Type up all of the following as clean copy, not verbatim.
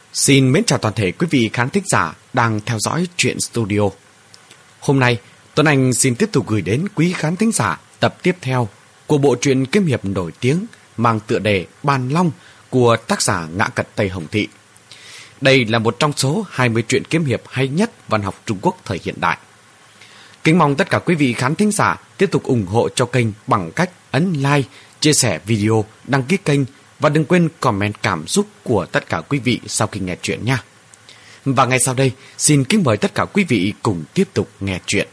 Xin mến chào toàn thể quý vị khán thính giả đang theo dõi Truyện Studio. Hôm nay, Tuấn Anh xin tiếp tục gửi đến quý khán thính giả tập tiếp theo của bộ truyện kiếm hiệp nổi tiếng mang tựa đề Bàn Long của tác giả Ngã Cật Tây Hồng Thị. Đây là một trong số 20 truyện kiếm hiệp hay nhất văn học Trung Quốc thời hiện đại. Kính mong tất cả quý vị khán thính giả tiếp tục ủng hộ cho kênh bằng cách ấn like, chia sẻ video, đăng ký kênh và đừng quên comment cảm xúc của tất cả quý vị sau khi nghe chuyện nha. Và ngay sau đây, xin kính mời tất cả quý vị cùng tiếp tục nghe chuyện.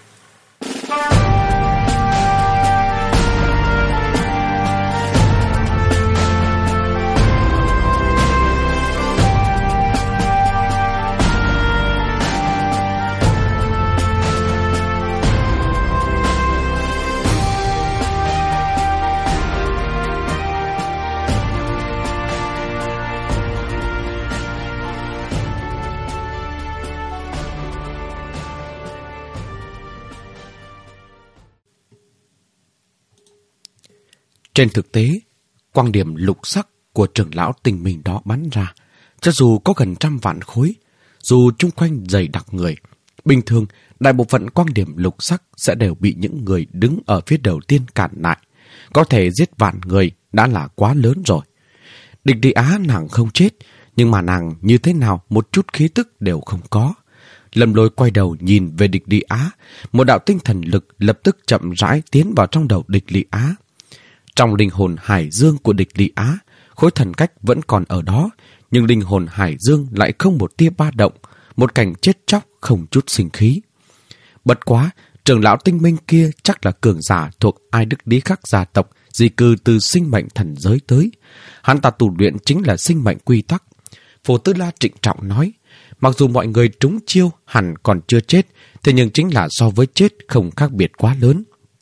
Trên thực tế, quang điểm lục sắc của trưởng lão tinh minh đó bắn ra, cho dù có gần 100 vạn khối, dù chung quanh dày đặc người, bình thường đại bộ phận quang điểm lục sắc sẽ đều bị những người đứng ở phía đầu tiên cản lại. Có thể giết vạn người đã là quá lớn rồi. Địch Đi Á nàng không chết, nhưng mà nàng như thế nào một chút khí tức đều không có. Lâm Lôi quay đầu nhìn về Địch Đi Á, một đạo tinh thần lực lập tức chậm rãi tiến vào trong đầu Địch Đi Á. Trong linh hồn hải dương của Địch Đi Á, khối thần cách vẫn còn ở đó, nhưng linh hồn hải dương lại không một tia ba động, một cảnh chết chóc không chút sinh khí. Bất quá, trưởng lão tinh minh kia chắc là cường giả thuộc Ai Đức Lý Khắc gia tộc, di cư từ sinh mệnh thần giới tới. Hắn ta tu luyện chính là sinh mệnh quy tắc. Phổ Tư La trịnh trọng nói, mặc dù mọi người trúng chiêu hẳn còn chưa chết, thế nhưng chính là so với chết không khác biệt quá lớn.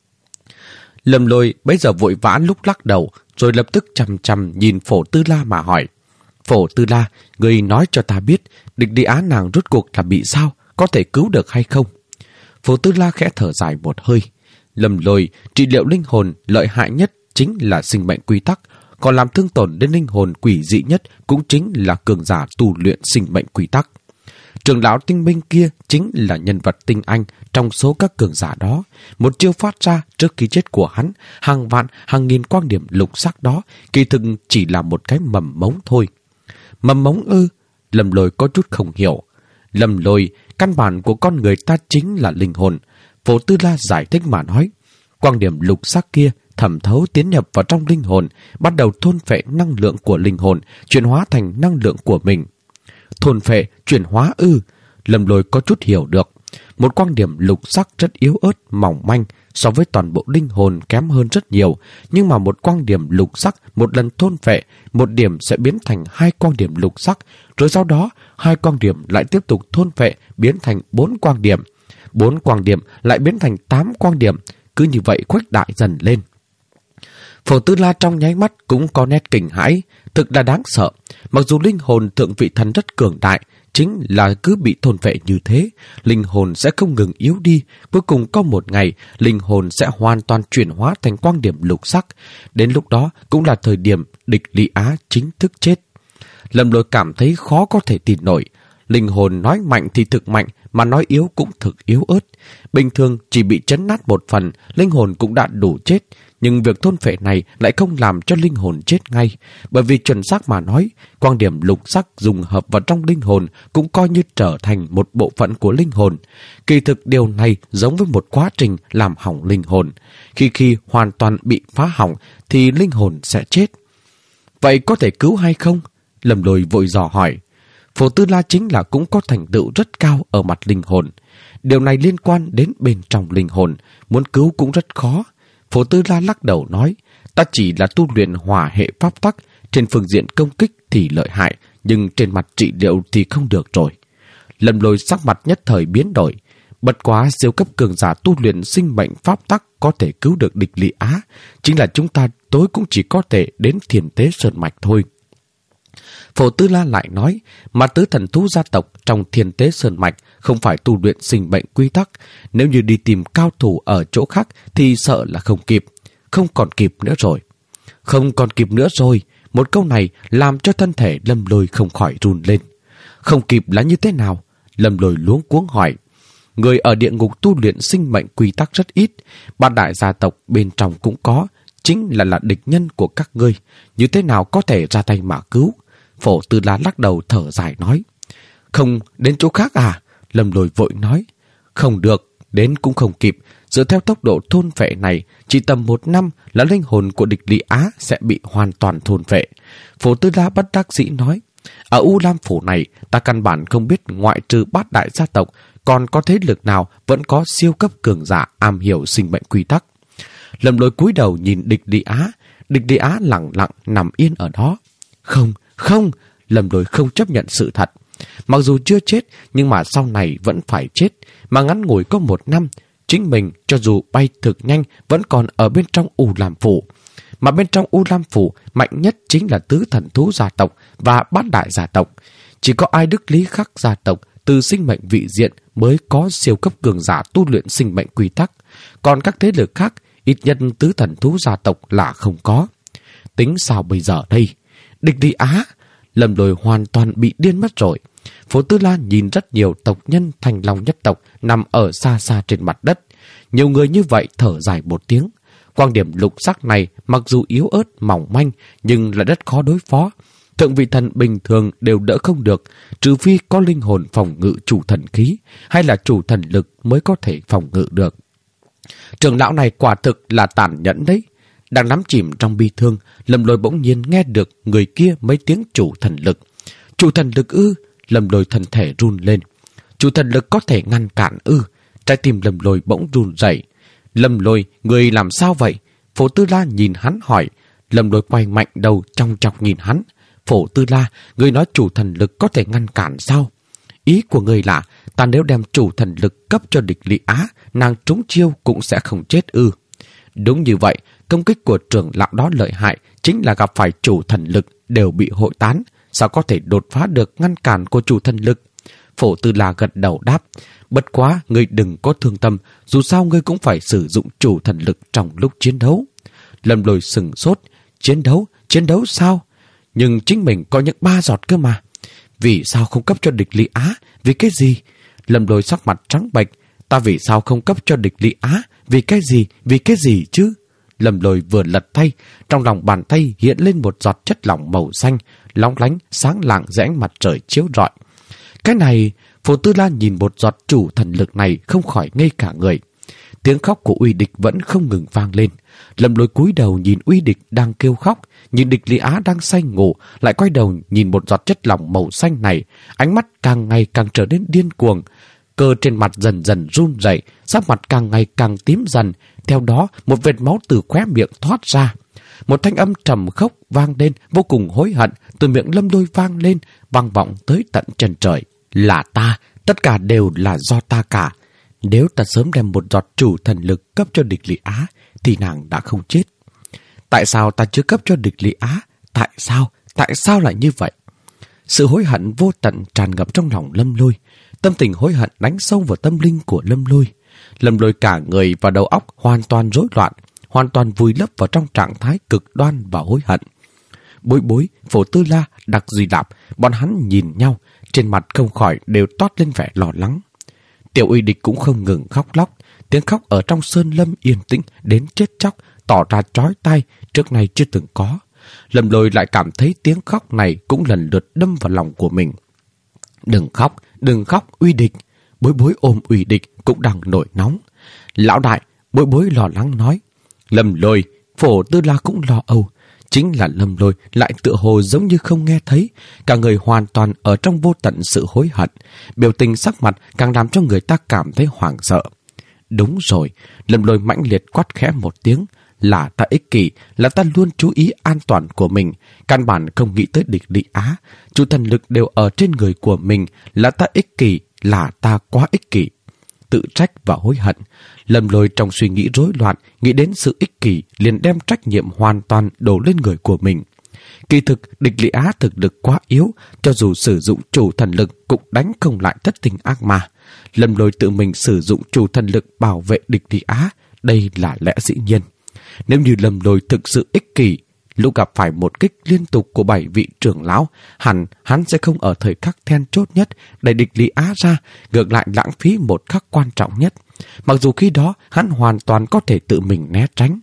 Lâm Lôi bấy giờ vội vã lúc lắc đầu, rồi lập tức chằm chằm nhìn Phổ Tư La mà hỏi. Phổ Tư La, người nói cho ta biết, Địch Đi Á nàng rốt cuộc là bị sao, có thể cứu được hay không? Phổ Tư La khẽ thở dài một hơi. Lâm Lôi, trị liệu linh hồn lợi hại nhất chính là sinh mệnh quy tắc, còn làm thương tổn đến linh hồn quỷ dị nhất cũng chính là cường giả tu luyện sinh mệnh quy tắc. Trưởng lão tinh minh kia chính là nhân vật tinh anh trong số các cường giả đó. Một chiêu phát ra trước khi chết của hắn, hàng vạn, hàng nghìn quang điểm lục sắc đó, kỳ thực chỉ là một cái mầm mống thôi. Mầm mống ư? Lâm Lôi có chút không hiểu. Lâm Lôi, căn bản của con người ta chính là linh hồn. Phổ Tư La giải thích mà nói. Quang điểm lục sắc kia thẩm thấu tiến nhập vào trong linh hồn, bắt đầu thôn phệ năng lượng của linh hồn, chuyển hóa thành năng lượng của mình. Thôn phệ, chuyển hóa ư? Lâm Lôi có chút hiểu được. Một quang điểm lục sắc rất yếu ớt, mỏng manh, so với toàn bộ linh hồn kém hơn rất nhiều. Nhưng mà một quang điểm lục sắc một lần thôn phệ, một điểm sẽ biến thành 2 quang điểm lục sắc, rồi sau đó 2 quang điểm lại tiếp tục thôn phệ, biến thành 4 quang điểm. 4 quang điểm lại biến thành 8 quang điểm, cứ như vậy khuếch đại dần lên. Phổ Tư La trong nháy mắt cũng có nét kinh hãi, thực là đáng sợ. Mặc dù linh hồn thượng vị thần rất cường đại, chính là cứ bị thôn phệ như thế, linh hồn sẽ không ngừng yếu đi. Cuối cùng có một ngày, linh hồn sẽ hoàn toàn chuyển hóa thành quang điểm lục sắc. Đến lúc đó cũng là thời điểm Địch Đi Á chính thức chết. Lâm Lôi cảm thấy khó có thể tin nổi. Linh hồn nói mạnh thì thực mạnh, mà nói yếu cũng thực yếu ớt. Bình thường chỉ bị chấn nát một phần, linh hồn cũng đã đủ chết. Nhưng việc thôn phệ này lại không làm cho linh hồn chết ngay. Bởi vì chuẩn xác mà nói, quang điểm lục sắc dùng hợp vào trong linh hồn cũng coi như trở thành một bộ phận của linh hồn. Kỳ thực điều này giống với một quá trình làm hỏng linh hồn. Khi hoàn toàn bị phá hỏng thì linh hồn sẽ chết. Vậy có thể cứu hay không? Lâm Lôi vội dò hỏi. Phổ Tư La chính là cũng có thành tựu rất cao ở mặt linh hồn. Điều này liên quan đến bên trong linh hồn, muốn cứu cũng rất khó. Phổ Tư La lắc đầu nói, ta chỉ là tu luyện hỏa hệ pháp tắc, trên phương diện công kích thì lợi hại, nhưng trên mặt trị liệu thì không được rồi. Lâm Lôi sắc mặt nhất thời biến đổi. Bất quá siêu cấp cường giả tu luyện sinh mệnh pháp tắc có thể cứu được Địch Đi Á, chính là chúng ta tối cũng chỉ có thể đến Thiền Tế Sơn Mạch thôi. Phổ Tư La lại nói, mà tứ thần thú gia tộc trong Thiên Tế Sơn Mạch không phải tu luyện sinh mệnh quy tắc. Nếu như đi tìm cao thủ ở chỗ khác thì sợ là không kịp. Không còn kịp nữa rồi. Không còn kịp nữa rồi. Một câu này làm cho thân thể Lâm Lôi không khỏi run lên. Không kịp là như thế nào? Lâm Lôi luống cuống hỏi. Người ở địa ngục tu luyện sinh mệnh quy tắc rất ít, bát đại gia tộc bên trong cũng có, chính là địch nhân của các ngươi, như thế nào có thể ra tay mà cứu? Phổ Tư La lắc đầu thở dài nói. Không, đến chỗ khác à? Lâm Lôi vội nói. Không được, đến cũng không kịp, dựa theo tốc độ thôn phệ này, chỉ tầm 1 năm là linh hồn của địch Lý Á sẽ bị hoàn toàn thôn phệ. Phổ Tư La bất đắc dĩ nói. Ở U Lam Phủ này, ta căn bản không biết ngoại trừ bát đại gia tộc, còn có thế lực nào vẫn có siêu cấp cường giả am hiểu sinh mệnh quy tắc. Lâm Lôi cúi đầu nhìn địch Lý Á. Địch Lý Á lặng lặng nằm yên ở đó. Không, Lâm Lôi không chấp nhận sự thật. Mặc dù chưa chết, nhưng mà sau này vẫn phải chết, mà ngắn ngủi có 1 năm, chính mình cho dù bay thực nhanh vẫn còn ở bên trong U Lam Phủ. Mà bên trong U Lam Phủ mạnh nhất chính là tứ thần thú gia tộc và bát đại gia tộc. Chỉ có Ai Đức Lý Khắc gia tộc từ sinh mệnh vị diện mới có siêu cấp cường giả tu luyện sinh mệnh quy tắc. Còn các thế lực khác, ít nhất tứ thần thú gia tộc là không có. Tính sao bây giờ đây? Địch Lý Á! Lâm Lôi hoàn toàn bị điên mất rồi. Phổ Tư La nhìn rất nhiều tộc nhân Thành Long nhất tộc nằm ở xa xa trên mặt đất. Nhiều người như vậy thở dài một tiếng. Quang điểm lục sắc này mặc dù yếu ớt, mỏng manh, nhưng là rất khó đối phó. Thượng vị thần bình thường đều đỡ không được, trừ phi có linh hồn phòng ngự chủ thần khí, hay là chủ thần lực mới có thể phòng ngự được. Trưởng lão này quả thực là tàn nhẫn đấy. Đang nắm chìm trong bi thương, Lâm Lôi bỗng nhiên nghe được người kia mấy tiếng chủ thần lực. Chủ thần lực ư? Lâm Lôi thân thể run lên. Chủ thần lực có thể ngăn cản ư? Trái tim Lâm Lôi bỗng run rẩy. Lâm Lôi, người làm sao vậy? Phổ Tư La nhìn hắn hỏi. Lâm Lôi quay mạnh đầu trong chọc nhìn hắn. Phổ Tư La, người nói chủ thần lực có thể ngăn cản sao? Ý của người là, ta nếu đem chủ thần lực cấp cho địch Lý Á, nàng trúng chiêu cũng sẽ không chết ư? Đúng như vậy, công kích của trưởng lão đó lợi hại, chính là gặp phải chủ thần lực đều bị hội tán, sao có thể đột phá được ngăn cản của chủ thần lực? Phổ Tư La gật đầu đáp, bất quá ngươi đừng có thương tâm, dù sao ngươi cũng phải sử dụng chủ thần lực trong lúc chiến đấu. Lâm Lôi sừng sốt, chiến đấu sao? Nhưng chính mình có những 3 giọt cơ mà. Vì sao không cấp cho địch Lý Á? Vì cái gì? Lâm Lôi sắc mặt trắng bệch, ta vì sao không cấp cho địch Lý Á? Vì cái gì? Vì cái gì chứ? Lâm Lôi vừa lật tay, trong lòng bàn tay hiện lên một giọt chất lỏng màu xanh, lóng lánh, sáng lạng dưới ánh mặt trời chiếu rọi. Cái này, Phổ Tư La nhìn một giọt chủ thần lực này không khỏi ngây cả người. Tiếng khóc của Uy Địch vẫn không ngừng vang lên. Lâm Lôi cúi đầu nhìn Uy Địch đang kêu khóc, nhìn địch Lý Á đang say ngủ, lại quay đầu nhìn một giọt chất lỏng màu xanh này, ánh mắt càng ngày càng trở nên điên cuồng. Cơ trên mặt dần dần run rẩy, sắc mặt càng ngày càng tím dần, theo đó một vệt máu từ khóe miệng thoát ra. Một thanh âm trầm khốc vang lên, vô cùng hối hận, từ miệng Lâm Lôi vang lên, vang vọng tới tận chân trời. Là ta, tất cả đều là do ta cả. Nếu ta sớm đem một giọt chủ thần lực cấp cho địch Lý Á, thì nàng đã không chết. Tại sao ta chưa cấp cho địch Lý Á? Tại sao lại như vậy? Sự hối hận vô tận tràn ngập trong lòng Lâm Lôi. Tâm tình hối hận đánh sâu vào tâm linh của Lâm Lôi. Lâm Lôi cả người và đầu óc hoàn toàn rối loạn, hoàn toàn vùi lấp vào trong trạng thái cực đoan và hối hận. Bối Bối, Phổ Tư La, Đặc Duy Lạp, bọn hắn nhìn nhau, trên mặt không khỏi đều toát lên vẻ lo lắng. Tiểu Uy Địch cũng không ngừng khóc lóc, tiếng khóc ở trong sơn lâm yên tĩnh đến chết chóc, tỏ ra chói tai, trước nay chưa từng có. Lâm Lôi lại cảm thấy tiếng khóc này cũng lần lượt đâm vào lòng của mình. Đừng khóc, Uy Địch. Bối Bối ôm Uy Địch cũng đang nổi nóng. Lão đại, Bối Bối lo lắng nói. Lâm Lôi, Phổ Tư La cũng lo âu. Chính là Lâm Lôi lại tựa hồ giống như không nghe thấy, cả người hoàn toàn ở trong vô tận sự hối hận. Biểu tình sắc mặt càng làm cho người ta cảm thấy hoảng sợ. Đúng rồi, Lâm Lôi mãnh liệt quát khẽ một tiếng. Là ta ích kỷ, là ta luôn chú ý an toàn của mình, căn bản không nghĩ tới địch Lý Á. Chủ thần lực đều ở trên người của mình, là ta ích kỷ, là ta quá ích kỷ. Tự trách và hối hận. Lâm Lôi trong suy nghĩ rối loạn, nghĩ đến sự ích kỷ, liền đem trách nhiệm hoàn toàn đổ lên người của mình. Kỳ thực, địch Lý Á thực lực quá yếu, cho dù sử dụng chủ thần lực cũng đánh không lại thất tình ác ma. Lâm Lôi tự mình sử dụng chủ thần lực bảo vệ địch Lý Á, đây là lẽ dĩ nhiên. Nếu như Lâm Lôi thực sự ích kỷ, lúc gặp phải một kích liên tục của 7 vị trưởng lão, hắn sẽ không ở thời khắc then chốt nhất đẩy địch Lý Á ra, ngược lại lãng phí một khắc quan trọng nhất. Mặc dù khi đó hắn hoàn toàn có thể tự mình né tránh.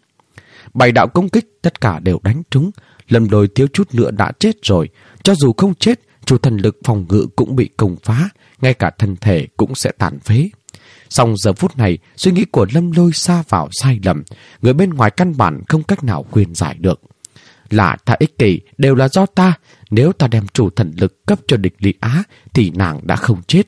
7 đạo công kích tất cả đều đánh trúng. Lâm Lôi thiếu chút nữa đã chết rồi. Cho dù không chết, chủ thần lực phòng ngự cũng bị công phá, ngay cả thân thể cũng sẽ tàn phế. Song giờ phút này, suy nghĩ của Lâm Lôi sa vào sai lầm, người bên ngoài căn bản không cách nào khuyên giải được. Là ta ích kỷ, đều là do ta. Nếu ta đem chủ thần lực cấp cho địch Lý Á thì nàng đã không chết.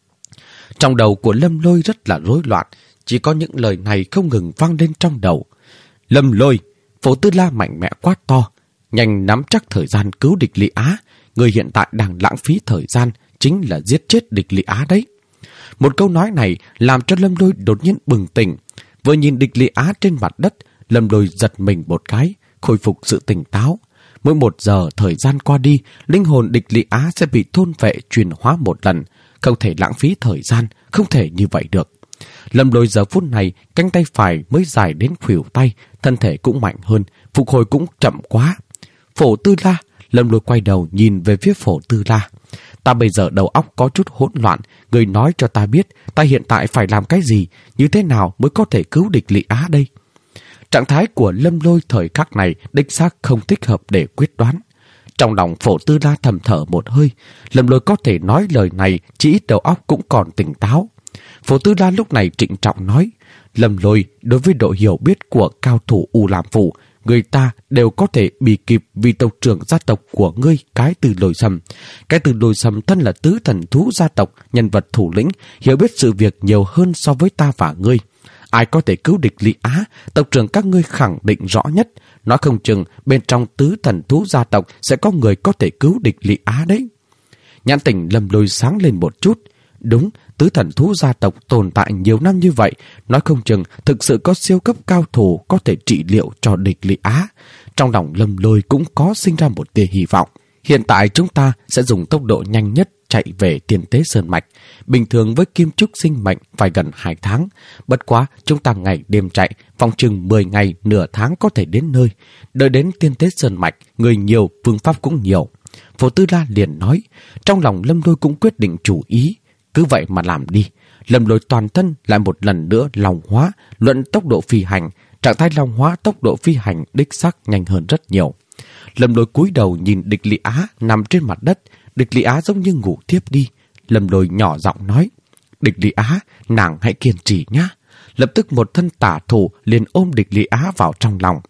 Trong đầu của Lâm Lôi rất là rối loạn, chỉ có những lời này không ngừng vang lên trong đầu. Lâm Lôi, Phổ Tư La mạnh mẽ quát to, nhanh nắm chắc thời gian cứu địch Lý Á. Người hiện tại đang lãng phí thời gian, chính là giết chết địch Lý Á đấy. Một câu nói này làm cho Lâm Lôi đột nhiên bừng tỉnh. Vừa nhìn địch Lý Á trên mặt đất, Lâm Lôi giật mình một cái, khôi phục sự tỉnh táo. Mỗi 1 giờ thời gian qua đi, linh hồn địch Lý Á sẽ bị thôn vệ chuyển hóa một lần. Không thể lãng phí thời gian, không thể như vậy được. Lâm Lôi giờ phút này, cánh tay phải mới dài đến khuỷu tay, thân thể cũng mạnh hơn, phục hồi cũng chậm quá. Phổ Tư La, Lâm Lôi quay đầu nhìn về phía Phổ Tư La. Ta bây giờ đầu óc có chút hỗn loạn, người nói cho ta biết ta hiện tại phải làm cái gì, như thế nào mới có thể cứu địch Lý Á đây. Trạng thái của Lâm Lôi thời khắc này đích xác không thích hợp để quyết đoán. Trong lòng Phổ Tư La thầm thở một hơi, Lâm Lôi có thể nói lời này chỉ ít đầu óc cũng còn tỉnh táo. Phổ Tư La lúc này trịnh trọng nói, Lâm Lôi, đối với độ hiểu biết của cao thủ U Lam Phủ, người ta đều có thể bị kịp vì tộc trưởng gia tộc của ngươi Cái Từ Lôi Sầm. Cái Từ Lôi Sầm thân là tứ thần thú gia tộc, nhân vật thủ lĩnh, hiểu biết sự việc nhiều hơn so với ta và ngươi. Ai có thể cứu địch Lý Á, tộc trưởng các ngươi khẳng định rõ nhất. Nói không chừng bên trong tứ thần thú gia tộc sẽ có người có thể cứu địch Lý Á đấy. Nhãn tỉnh Lâm Lôi sáng lên một chút. Đúng, tứ thần thú gia tộc tồn tại nhiều năm như vậy, nói không chừng thực sự có siêu cấp cao thủ có thể trị liệu cho địch Lý Á. Trong lòng Lâm Lôi cũng có sinh ra một tia hy vọng. Hiện tại chúng ta sẽ dùng tốc độ nhanh nhất chạy về Tiên Tế Sơn Mạch. Bình thường với kim trúc sinh mệnh phải gần 2 tháng. Bất quá chúng ta ngày đêm chạy, phòng chừng 10 ngày, nửa tháng có thể đến nơi. Đợi đến Tiên Tế Sơn Mạch, người nhiều, phương pháp cũng nhiều. Phổ Tư La liền nói, trong lòng Lâm Lôi cũng quyết định chủ ý. Cứ vậy mà làm đi. Lâm Lôi toàn thân lại một lần nữa long hóa, luận tốc độ phi hành. Trạng thái long hóa tốc độ phi hành đích xác nhanh hơn rất nhiều. Lâm Lôi cúi đầu nhìn địch Lý Á nằm trên mặt đất. Địch Lý Á giống như ngủ thiếp đi. Lâm Lôi nhỏ giọng nói, địch Lý Á, nàng hãy kiên trì nhá. Lập tức một thân tả thủ liền ôm địch Lý Á vào trong lòng.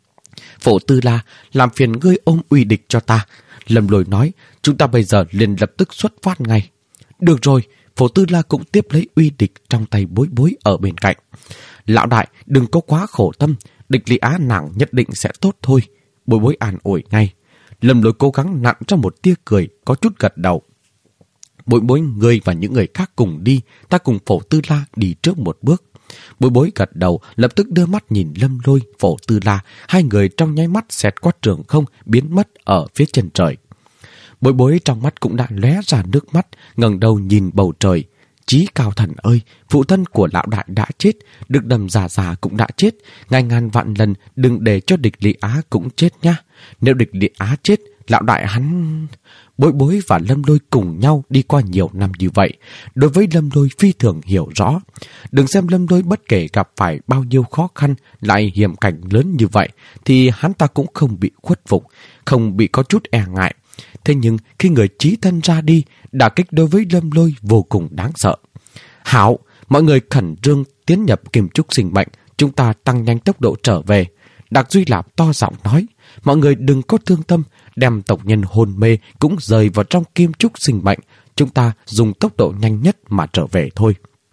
Phổ Tư La, làm phiền ngươi ôm uy địch cho ta. Lâm Lôi nói, chúng ta bây giờ liền lập tức xuất phát ngay. Được rồi, Phổ Tư La cũng tiếp lấy uy địch trong tay Bối Bối ở bên cạnh. Lão đại, đừng có quá khổ tâm, địch Lý Á nàng nhất định sẽ tốt thôi. Bối Bối an ủi ngay. Lâm Lôi cố gắng nặn cho một tia cười, có chút gật đầu. Bối Bối, ngươi và những người khác cùng đi, ta cùng Phổ Tư La đi trước một bước. Bối Bối gật đầu, lập tức đưa mắt nhìn Lâm Lôi, Phổ Tư La, hai người trong nháy mắt xẹt qua trường không, biến mất ở phía chân trời. Bối Bối trong mắt cũng đã lóe ra nước mắt, ngẩng đầu nhìn bầu trời. Chí Cao Thần ơi, phụ thân của lão đại đã chết, Đức Đầm già già cũng đã chết, ngàn vạn lần đừng để cho địch Lý Á cũng chết nhá. Nếu địch Lý Á chết, lão đại hắn... Bối Bối và Lâm Lôi cùng nhau đi qua nhiều năm như vậy. Đối với Lâm Lôi phi thường hiểu rõ. Đừng xem Lâm Lôi bất kể gặp phải bao nhiêu khó khăn, lại hiểm cảnh lớn như vậy, thì hắn ta cũng không bị khuất phục, không bị có chút e ngại. Thế nhưng khi người chí thân ra đi, đả kích đối với Lâm Lôi vô cùng đáng sợ. Hảo, mọi người khẩn trương tiến nhập kim trúc sinh mệnh, chúng ta tăng nhanh tốc độ trở về. Đạc Duy Lạp to giọng nói, mọi người đừng có thương tâm, đem tộc nhân hôn mê cũng rời vào trong kim trúc sinh mệnh, chúng ta dùng tốc độ nhanh nhất mà trở về thôi.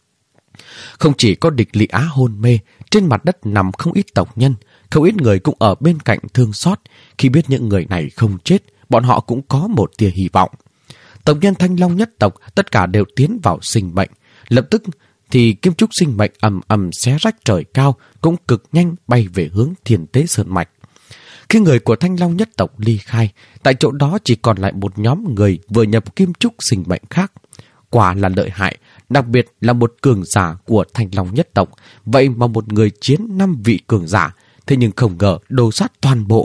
Không chỉ có địch Lý Á hôn mê, trên mặt đất nằm không ít tộc nhân, không ít người cũng ở bên cạnh thương xót. Khi biết những người này không chết, bọn họ cũng có một tia hy vọng. Tộc nhân Thanh Long nhất tộc tất cả đều tiến vào sinh mệnh. Lập tức thì kim trúc sinh mệnh ầm ầm xé rách trời cao, cũng cực nhanh bay về hướng Thiên Tế Sơn Mạch. Khi người của Thanh Long nhất tộc ly khai, tại chỗ đó chỉ còn lại một nhóm người vừa nhập kim trúc sinh mệnh khác. Quả là lợi hại, đặc biệt là một cường giả của Thanh Long nhất tộc. Vậy mà một người chiến 5 vị cường giả, thế nhưng không ngờ đồ sát toàn bộ.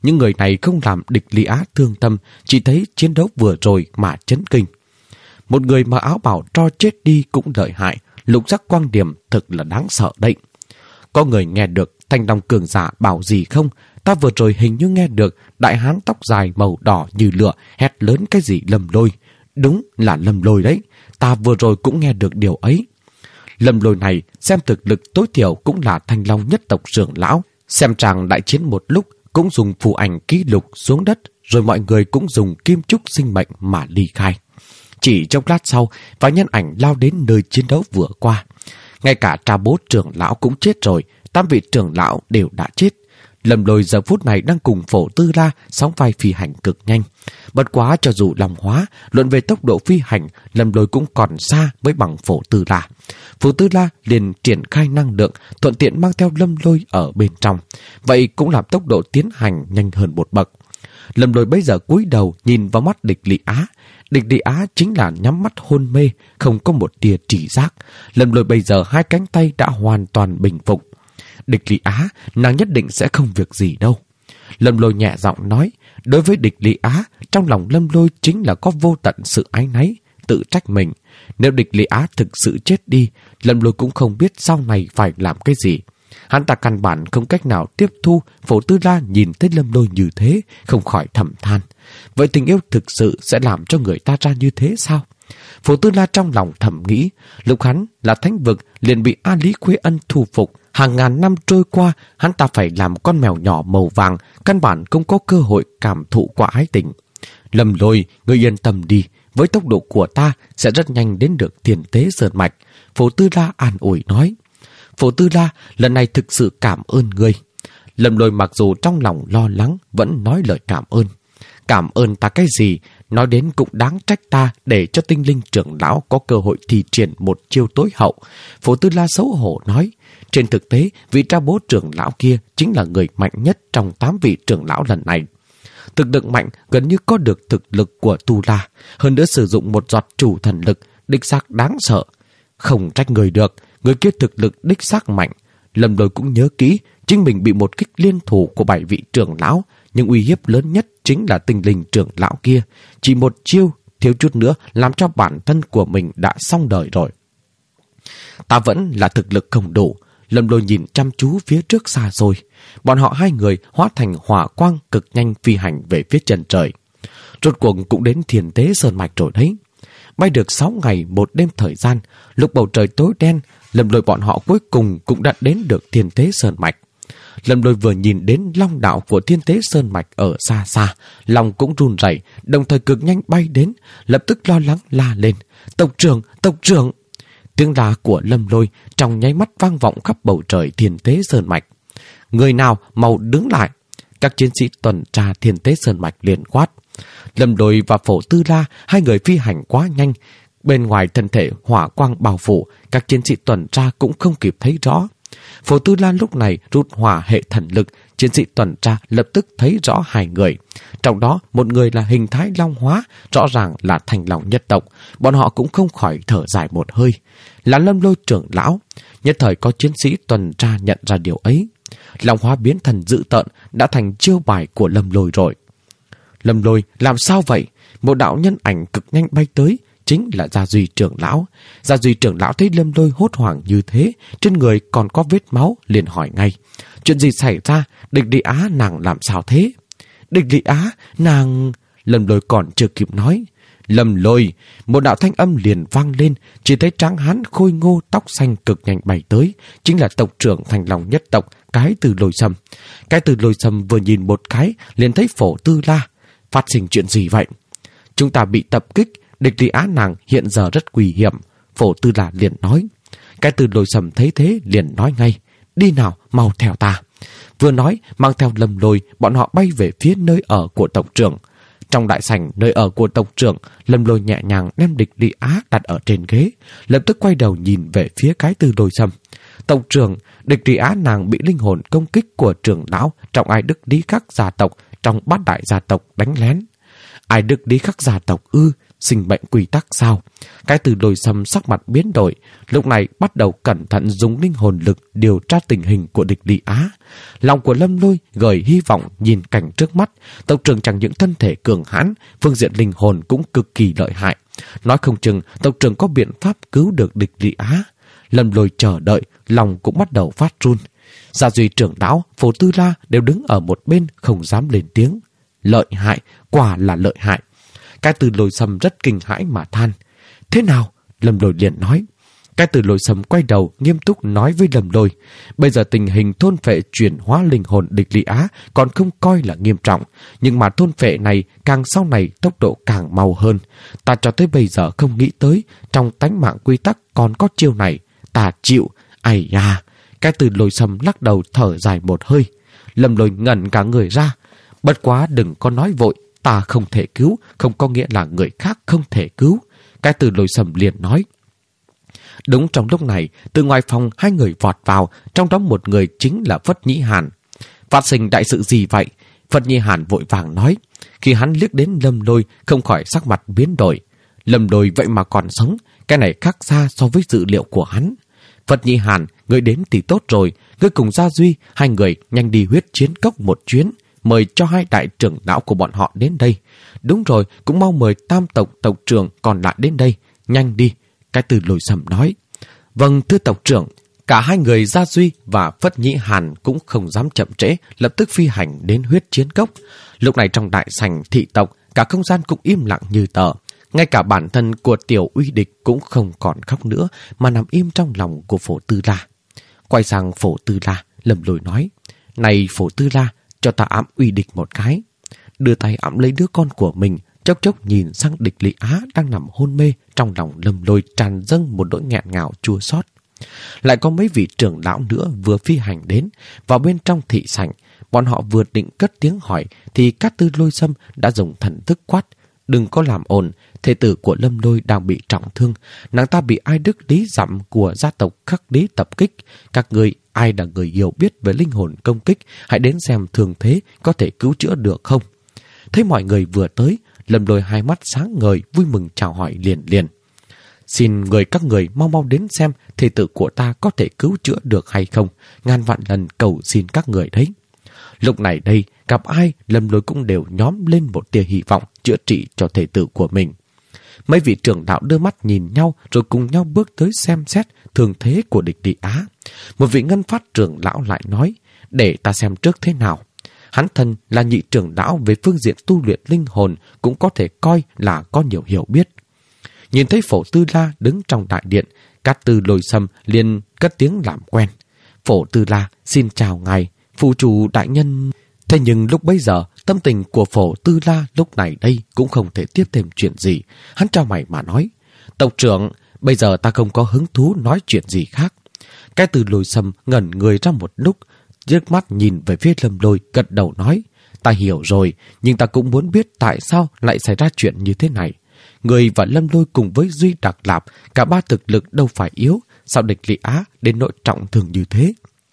những người này không làm địch Lý Á thương tâm, chỉ thấy chiến đấu vừa rồi mà chấn kinh. Một người mà áo bảo cho chết đi cũng lợi hại, lục sắc quang điểm thực là đáng sợ đấy. Có người nghe được Thanh Long cường giả bảo gì không? Ta vừa rồi hình như nghe được đại hán tóc dài màu đỏ như lửa hét lớn cái gì Lâm Lôi. Đúng là Lâm Lôi đấy, ta vừa rồi cũng nghe được điều ấy. Lâm Lôi này xem thực lực tối thiểu cũng là Thanh Long nhất tộc trưởng lão. Xem chàng đại chiến một lúc cũng dùng phù ảnh ký lục xuống đất, rồi mọi người cũng dùng kim trúc sinh mệnh mà ly khai. Chỉ trong lát sau, vài nhân ảnh lao đến nơi chiến đấu vừa qua. Ngay cả cha bố trưởng lão cũng chết rồi, 8 vị trưởng lão đều đã chết. Lâm Lôi giờ phút này đang cùng Phổ Tư La sóng vai phi hành cực nhanh. Bất quá cho dù lòng hóa, luận về tốc độ phi hành, Lâm Lôi cũng còn xa với bằng Phổ Tư La. Phổ Tư La liền triển khai năng lượng, thuận tiện mang theo Lâm Lôi ở bên trong. Vậy cũng làm tốc độ tiến hành nhanh hơn một bậc. Lâm Lôi bây giờ cúi đầu nhìn vào mắt địch Lý Á. Địch Lý Á chính là nhắm mắt hôn mê, không có một tia trí giác. Lâm Lôi bây giờ hai cánh tay đã hoàn toàn bình phục. Địch Lý Á, nàng nhất định sẽ không việc gì đâu. Lâm Lôi nhẹ giọng nói, đối với địch Lý Á, trong lòng Lâm Lôi chính là có vô tận sự áy náy, tự trách mình. Nếu địch Lý Á thực sự chết đi, Lâm Lôi cũng không biết sau này phải làm cái gì. Hắn ta căn bản không cách nào tiếp thu. Phổ Tư La nhìn thấy Lâm Lôi như thế, không khỏi thầm than. Vậy tình yêu thực sự sẽ làm cho người ta ra như thế sao? Phổ Tư La trong lòng thầm nghĩ, lúc hắn là thánh vực liền bị A Lý Khuê Ân thu phục. Hàng ngàn năm trôi qua, hắn ta phải làm con mèo nhỏ màu vàng, căn bản không có cơ hội cảm thụ qua ái tình. Lâm Lôi, ngươi yên tâm đi, với tốc độ của ta sẽ rất nhanh đến được Thiên Tế Sơn Mạch. Phổ Tư La an ủi nói. Phổ Tư La, lần này thực sự cảm ơn ngươi. Lâm Lôi mặc dù trong lòng lo lắng, vẫn nói lời cảm ơn. Cảm ơn ta cái gì? Nói đến cũng đáng trách ta để cho tinh linh trưởng lão có cơ hội thi triển một chiêu tối hậu. Phổ Tư La xấu hổ nói. Trên thực tế, vị cha bố trưởng lão kia chính là người mạnh nhất trong 8 vị trưởng lão lần này. Thực lực mạnh gần như có được thực lực của Tu La, hơn nữa sử dụng một giọt chủ thần lực, đích xác đáng sợ. Không trách người được, người kia thực lực đích xác mạnh. Lâm Lôi cũng nhớ kỹ, chính mình bị một kích liên thủ của 7 vị trưởng lão, nhưng uy hiếp lớn nhất chính là tinh linh trưởng lão kia. Chỉ một chiêu, thiếu chút nữa làm cho bản thân của mình đã xong đời rồi. Ta vẫn là thực lực không đủ. Lâm Lôi nhìn chăm chú phía trước xa rồi. Bọn họ hai người hóa thành hỏa quang cực nhanh phi hành về phía chân trời. Rốt cuộc cũng đến Thiên Tế Sơn Mạch rồi đấy. Bay được 6 ngày 1 đêm thời gian, lúc bầu trời tối đen, Lâm Lôi bọn họ cuối cùng cũng đã đến được Thiên Tế Sơn Mạch. Lâm Lôi vừa nhìn đến long đạo của Thiên Tế Sơn Mạch ở xa xa, lòng cũng run rẩy, đồng thời cực nhanh bay đến, lập tức lo lắng la lên. Tộc trưởng, tộc trưởng! Tiếng la của Lâm Lôi trong nháy mắt vang vọng khắp bầu trời Thiên Tế Sơn Mạch. Người nào mau đứng lại! Các chiến sĩ tuần tra Thiên Tế Sơn Mạch liền quát. Lâm Lôi và Phổ Tư La, hai người phi hành quá nhanh. Bên ngoài thân thể hỏa quang bao phủ, các chiến sĩ tuần tra cũng không kịp thấy rõ. Phổ Tư La lúc này rút hỏa hệ thần lực, chiến sĩ tuần tra lập tức thấy rõ hai người. Trong đó một người là hình thái long hóa, rõ ràng là Thanh Long nhất tộc. Bọn họ cũng không khỏi thở dài một hơi. Là Lâm Lôi trưởng lão. Nhất thời có chiến sĩ tuần tra nhận ra điều ấy. Long hóa biến thần dữ tợn đã thành chiêu bài của Lâm Lôi rồi. Lâm Lôi làm sao vậy? Một đạo nhân ảnh cực nhanh bay tới, chính là Gia Duy trưởng lão. Gia Duy trưởng lão thấy Lâm Lôi hốt hoảng như thế, trên người còn có vết máu, liền hỏi ngay. Chuyện gì xảy ra? Địch Lý Á nàng làm sao thế? Địch Lý Á, nàng... Lâm Lôi còn chưa kịp nói. Lâm Lôi, một đạo thanh âm liền vang lên, chỉ thấy tráng hán khôi ngô tóc xanh cực nhanh bay tới, chính là tộc trưởng Thanh Long nhất tộc, Cái Từ Lôi Sâm. Cái Từ Lôi Sâm vừa nhìn một cái, liền thấy Phổ Tư La. Phát sinh chuyện gì vậy? Chúng ta bị tập kích, địch Lý Á nàng hiện giờ rất nguy hiểm. Phổ Tư La liền nói. Cái Từ Lôi Sâm thấy thế liền nói ngay. Đi nào, mau theo ta. Vừa nói, mang theo Lâm Lôi, bọn họ bay về phía nơi ở của tộc trưởng. Trong đại sảnh nơi ở của tộc trưởng, Lâm Lôi nhẹ nhàng đem địch Lý Á đặt ở trên ghế, lập tức quay đầu nhìn về phía Cái Từ Lôi Sâm. Tộc trưởng, địch Lý Á nàng bị linh hồn công kích của trưởng lão trong Ai Đức Lý Khắc gia tộc, trong 8 đại gia tộc đánh lén. Ai Đức Lý Khắc gia tộc ư? sinh mệnh quy tắc sao? Cái từ Lôi Sâm sắc mặt biến đổi, lúc này bắt đầu cẩn thận dùng linh hồn lực điều tra tình hình của địch Lý Á. Lòng của Lâm Lôi gửi hy vọng nhìn cảnh trước mắt, tộc trưởng chẳng những thân thể cường hãn, phương diện linh hồn cũng cực kỳ lợi hại. Nói không chừng tộc trưởng có biện pháp cứu được địch Lý Á. Lâm Lôi chờ đợi, lòng cũng bắt đầu phát run. Gia Duy trưởng lão, Phổ Tư La đều đứng ở một bên không dám lên tiếng. Lợi hại, quả là lợi hại. Cái từ Lôi Sâm rất kinh hãi mà than. Thế nào? Lâm Lôi liền nói. Cái từ Lôi Sâm quay đầu nghiêm túc nói với Lâm Lôi. Bây giờ tình hình thôn phệ chuyển hóa linh hồn địch Lý Á còn không coi là nghiêm trọng. Nhưng mà thôn phệ này càng sau này tốc độ càng mau hơn. Ta cho tới bây giờ không nghĩ tới trong tánh mạng quy tắc còn có chiêu này. Ta chịu. Ai da. Cái từ Lôi Sâm lắc đầu thở dài một hơi. Lâm Lôi ngẩn cả người ra. Bất quá đừng có nói vội. Ta không thể cứu, không có nghĩa là người khác không thể cứu. Cái từ Lôi Sâm liền nói. Đúng trong lúc này, từ ngoài phòng hai người vọt vào, trong đó một người chính là Phất Nhĩ Hàn. Phát sinh đại sự gì vậy? Phất Nhĩ Hàn vội vàng nói. Khi hắn liếc đến Lâm Lôi, không khỏi sắc mặt biến đổi. Lâm Lôi vậy mà còn sống, cái này khác xa so với dự liệu của hắn. Phất Nhĩ Hàn, ngươi đến thì tốt rồi, ngươi cùng Gia Duy, hai người nhanh đi huyết chiến cốc một chuyến, mời cho hai đại trưởng lão của bọn họ đến đây. Đúng rồi, cũng mau mời tam tộc tộc trưởng còn lại đến đây, nhanh đi. Cái từ Lôi Sâm nói. Vâng, thưa tộc trưởng. Cả hai người Gia Duy và Phất Nhĩ Hàn cũng không dám chậm trễ, lập tức phi hành đến huyết chiến cốc. Lúc này trong đại sảnh thị tộc, cả không gian cũng im lặng như tờ. Ngay cả bản thân của Tiểu Uy Địch cũng không còn khóc nữa, mà nằm im trong lòng của Phổ Tư La. Quay sang Phổ Tư La, Lâm Lôi nói. Này Phổ Tư La, cho ta ẵm Uy Địch một cái. Đưa tay ẵm lấy đứa con của mình, chốc chốc nhìn sang địch Lý Á đang nằm hôn mê. Trong lòng Lâm Lôi tràn dâng một nỗi nghẹn ngào chua xót. Lại có mấy vị trưởng lão nữa vừa phi hành đến. Vào bên trong thị sảnh, bọn họ vừa định cất tiếng hỏi thì Cát Tư Lôi Sâm đã dùng thần thức quát. Đừng có làm ồn, thê tử của Lâm Lôi đang bị trọng thương. Nàng ta bị Ai Đức Lý Dặm của gia tộc Khắc Lý tập kích. Các người ai là người hiểu biết về linh hồn công kích, hãy đến xem thường thế có thể cứu chữa được không. Thấy mọi người vừa tới, Lâm Lôi hai mắt sáng ngời vui mừng chào hỏi liền liền. Xin người các người mau mau đến xem thê tử của ta có thể cứu chữa được hay không. Ngàn vạn lần cầu xin các người đấy. Lúc này đây, gặp ai Lâm Lôi cũng đều nhóm lên một tia hy vọng chữa trị cho thê tử của mình. Mấy vị trưởng đạo đưa mắt nhìn nhau rồi cùng nhau bước tới xem xét thường thế của địch Lý Á. Một vị Ngân Phát trưởng lão lại nói, để ta xem trước thế nào. Hắn thân là nhị trưởng lão về phương diện tu luyện linh hồn, cũng có thể coi là có nhiều hiểu biết. Nhìn thấy Phổ Tư La đứng trong đại điện, Cát Tư Lôi Sâm liền cất tiếng làm quen. Phổ Tư La, xin chào ngài, phụ chủ đại nhân. Thế nhưng lúc bấy giờ, tâm tình của Phổ Tư La lúc này đây cũng không thể tiếp thêm chuyện gì. Hắn trao mày mà nói, tộc trưởng, bây giờ ta không có hứng thú nói chuyện gì khác. Cái Từ Lôi Sâm ngẩn người ra một lúc, liếc mắt nhìn về phía Lâm Lôi, gật đầu nói, ta hiểu rồi, nhưng ta cũng muốn biết tại sao lại xảy ra chuyện như thế này. Người và Lâm Lôi cùng với Duy Đặc Lạp, cả ba thực lực đâu phải yếu, sao địch Lý Á đến nỗi trọng thương như thế?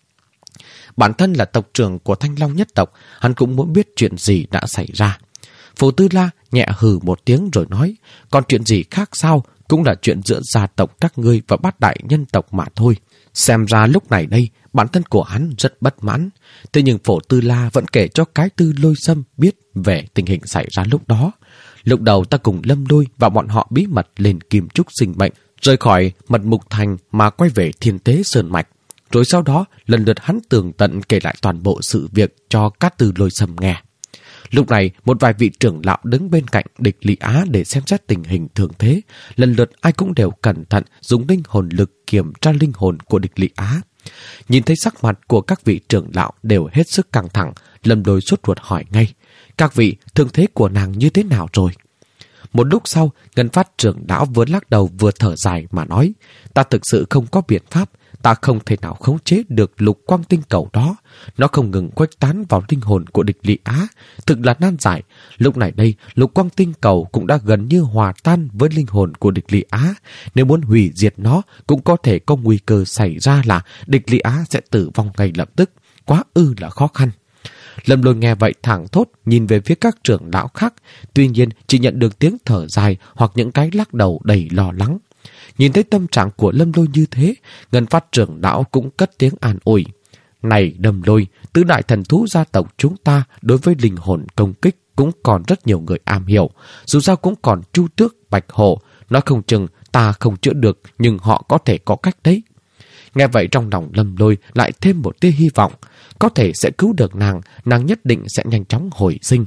Bản thân là tộc trưởng của Thanh Long nhất tộc, hắn cũng muốn biết chuyện gì đã xảy ra. Phổ Tư La nhẹ hừ một tiếng rồi nói, còn chuyện gì khác sao, cũng là chuyện giữa gia tộc các ngươi và bát đại nhân tộc mà thôi. Xem ra lúc này đây, bản thân của hắn rất bất mãn. Thế nhưng Phổ Tư La vẫn kể cho cái Tư Lôi Sâm biết về tình hình xảy ra lúc đó. Lúc đầu ta cùng Lâm Lôi và bọn họ bí mật lên Kim Trúc Sinh Mệnh, rời khỏi Mật Mục Thành mà quay về Thiên Tế Sơn Mạch. Rồi sau đó, lần lượt hắn tường tận kể lại toàn bộ sự việc cho Cát Tư Lôi Sâm nghe. Lúc này, một vài vị trưởng lão đứng bên cạnh địch Lý Á để xem xét tình hình thường thế. Lần lượt ai cũng đều cẩn thận dùng linh hồn lực kiểm tra linh hồn của địch Lý Á. Nhìn thấy sắc mặt của các vị trưởng lão đều hết sức căng thẳng, Lâm Lôi sốt ruột hỏi ngay, các vị, thương thế của nàng như thế nào rồi? Một lúc sau, Ngân Phát trưởng lão vừa lắc đầu vừa thở dài mà nói, ta thực sự không có biện pháp, ta không thể nào khống chế được lục quang tinh cầu đó. Nó không ngừng khuếch tán vào linh hồn của địch Lý Á, thực là nan giải. Lúc này đây, lục quang tinh cầu cũng đã gần như hòa tan với linh hồn của địch Lý Á. Nếu muốn hủy diệt nó, cũng có thể có nguy cơ xảy ra là địch Lý Á sẽ tử vong ngay lập tức. Quá là khó khăn. Lâm Lôi nghe vậy thảng thốt nhìn về phía các trưởng lão khác, tuy nhiên chỉ nhận được tiếng thở dài hoặc những cái lắc đầu đầy lo lắng. Nhìn thấy tâm trạng của Lâm Lôi như thế, Ngân Phát trưởng lão cũng cất tiếng an ủi. Này Lâm Lôi, tứ đại thần thú gia tộc chúng ta đối với linh hồn công kích cũng còn rất nhiều người am hiểu. Dù sao cũng còn Chu Tước, Bạch Hổ, nói không chừng ta không chữa được nhưng họ có thể có cách đấy. Nghe vậy trong lòng Lâm Lôi lại thêm một tia hy vọng, có thể sẽ cứu được nàng nhất định sẽ nhanh chóng hồi sinh.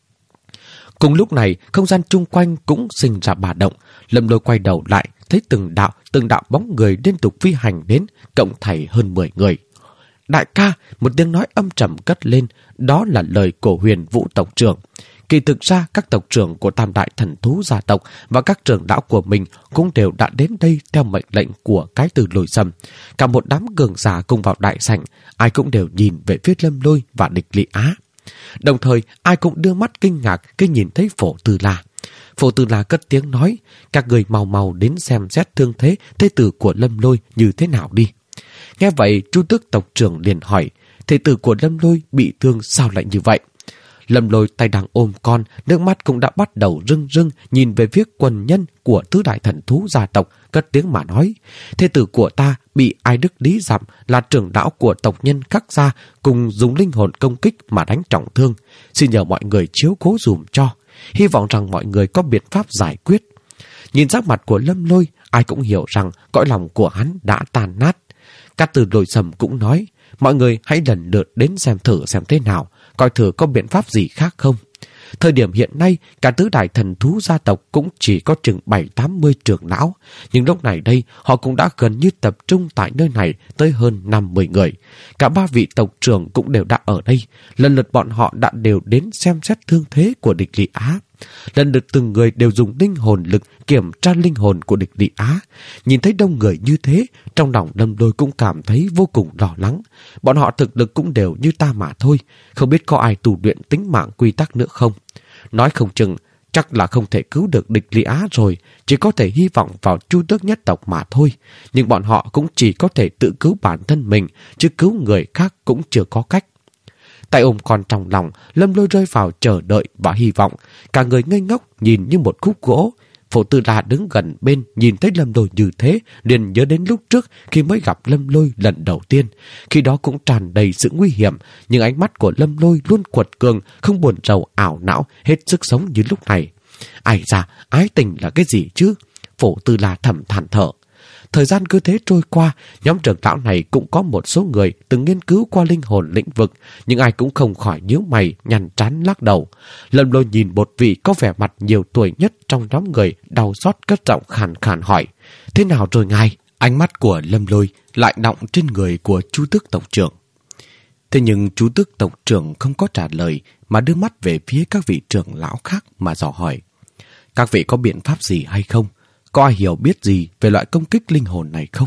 Cùng lúc này, không gian chung quanh cũng sinh ra bà động. Lâm Lôi quay đầu lại, thấy từng đạo bóng người liên tục phi hành đến, cộng thảy hơn 10 người. Đại ca, một tiếng nói âm trầm cất lên, đó là lời của Huyền Vũ tộc trưởng. Kỳ thực ra, các tộc trưởng của Tam đại thần thú gia tộc và các trưởng lão của mình cũng đều đã đến đây theo mệnh lệnh của cái từ Lôi Sâm. Cả một đám cường giả cùng vào đại sảnh, ai cũng đều nhìn về phía Lâm Lôi và địch Lý Á. Đồng thời, ai cũng đưa mắt kinh ngạc khi nhìn thấy Phổ Tư La. Phổ Tư La cất tiếng nói, các người mau đến xem xét thương thế thế tử của Lâm Lôi như thế nào đi. Nghe vậy, Chu Tước tộc trưởng liền hỏi, thế tử của Lâm Lôi bị thương sao lại như vậy? Lâm Lôi tay đang ôm con, nước mắt cũng đã bắt đầu rưng rưng nhìn về phía quần nhân của tứ đại thần thú gia tộc, cất tiếng mà nói. Thế tử của ta bị Ai Đức Lý Dặm là trưởng lão của tộc nhân các gia cùng dùng linh hồn công kích mà đánh trọng thương. Xin nhờ mọi người chiếu cố dùm cho. Hy vọng rằng mọi người có biện pháp giải quyết. Nhìn sắc mặt của Lâm Lôi, ai cũng hiểu rằng cõi lòng của hắn đã tàn nát. Các từ Lôi Sâm cũng nói, mọi người hãy lần lượt đến xem thử xem thế nào, coi thử có biện pháp gì khác không. Thời điểm hiện nay, cả tứ đại thần thú gia tộc cũng chỉ có chừng 7-80 trưởng lão, nhưng lúc này đây họ cũng đã gần như tập trung tại nơi này tới hơn 50 người. Cả 3 vị tộc trưởng cũng đều đã ở đây, lần lượt bọn họ đã đều đến xem xét thương thế của địch Lý Á. Lần lượt từng người đều dùng linh hồn lực kiểm tra linh hồn của địch Lý Á. Nhìn thấy đông người như thế, trong lòng Lâm Lôi cũng cảm thấy vô cùng lo lắng. Bọn họ thực lực cũng đều như ta mà thôi, không biết có ai tu luyện tính mạng quy tắc nữa không. Nói không chừng, chắc là không thể cứu được địch Lý Á rồi, chỉ có thể hy vọng vào Chu Tước nhất tộc mà thôi. Nhưng bọn họ cũng chỉ có thể tự cứu bản thân mình, chứ cứu người khác cũng chưa có cách. Tay ôm con trong lòng, Lâm Lôi rơi vào chờ đợi và hy vọng. Cả người ngây ngốc nhìn như một khúc gỗ. Phổ Tư La đứng gần bên nhìn thấy Lâm Lôi như thế, liền nhớ đến lúc trước khi mới gặp Lâm Lôi lần đầu tiên. Khi đó cũng tràn đầy sự nguy hiểm, nhưng ánh mắt của Lâm Lôi luôn quật cường, không buồn rầu ảo não, hết sức sống như lúc này. Ai ra, ái tình là cái gì chứ? Phổ Tư La thầm than thở. Thời gian cứ thế trôi qua, nhóm trưởng lão này cũng có một số người từng nghiên cứu qua linh hồn lĩnh vực, nhưng ai cũng không khỏi nhíu mày, nhăn trán lắc đầu. Lâm Lôi nhìn một vị có vẻ mặt nhiều tuổi nhất trong nhóm người, đau xót cất giọng khàn khàn hỏi, thế nào rồi ngài? Ánh mắt của Lâm Lôi lại đọng trên người của Chu Tước tộc trưởng. Thế nhưng Chu Tước tộc trưởng không có trả lời, mà đưa mắt về phía các vị trưởng lão khác mà dò hỏi, các vị có biện pháp gì hay không? Có ai hiểu biết gì về loại công kích linh hồn này không?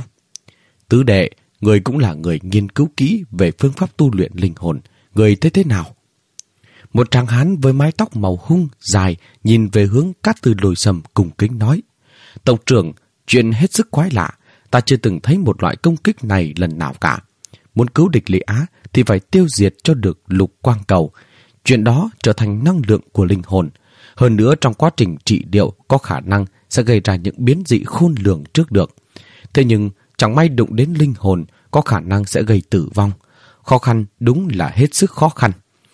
Tứ đệ, người cũng là người nghiên cứu kỹ về phương pháp tu luyện linh hồn. Người thấy thế nào? Một tráng hán với mái tóc màu hung, dài, nhìn về hướng Cát Tư Lôi Sâm cùng kính nói. Tộc trưởng, chuyện hết sức quái lạ. Ta chưa từng thấy một loại công kích này lần nào cả. Muốn cứu địch Lý Á thì phải tiêu diệt cho được lục quang cầu. Chuyện đó trở thành năng lượng của linh hồn. Hơn nữa trong quá trình trị liệu có khả năng sẽ gây ra những biến dị khôn lường trước được. Thế nhưng chẳng may đụng đến linh hồn có khả năng sẽ gây tử vong. Khó khăn đúng là hết sức khó khăn.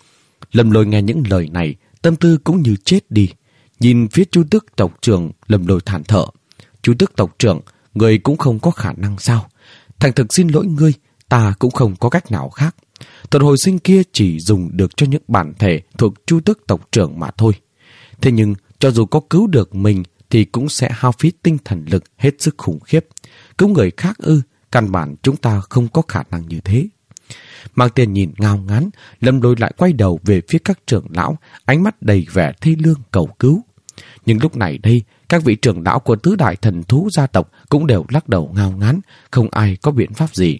Lâm Lôi nghe những lời này, tâm tư cũng như chết đi. Nhìn phía Chu Tước tộc trưởng, Lâm Lôi than thở. Chu Tước tộc trưởng, người cũng không có khả năng sao? Thành thực xin lỗi ngươi, ta cũng không có cách nào khác. Thuật hồi sinh kia chỉ dùng được cho những bản thể thuộc Chu Tước tộc trưởng mà thôi. Thế nhưng cho dù có cứu được mình thì cũng sẽ hao phí tinh thần lực hết sức khủng khiếp. Cứu người khác căn bản chúng ta không có khả năng như thế. Mang Tiền nhìn ngao ngán, Lâm Lôi lại quay đầu về phía các trưởng lão, ánh mắt đầy vẻ thê lương cầu cứu. Nhưng lúc này đây, các vị trưởng lão của tứ đại thần thú gia tộc cũng đều lắc đầu ngao ngán, không ai có biện pháp gì.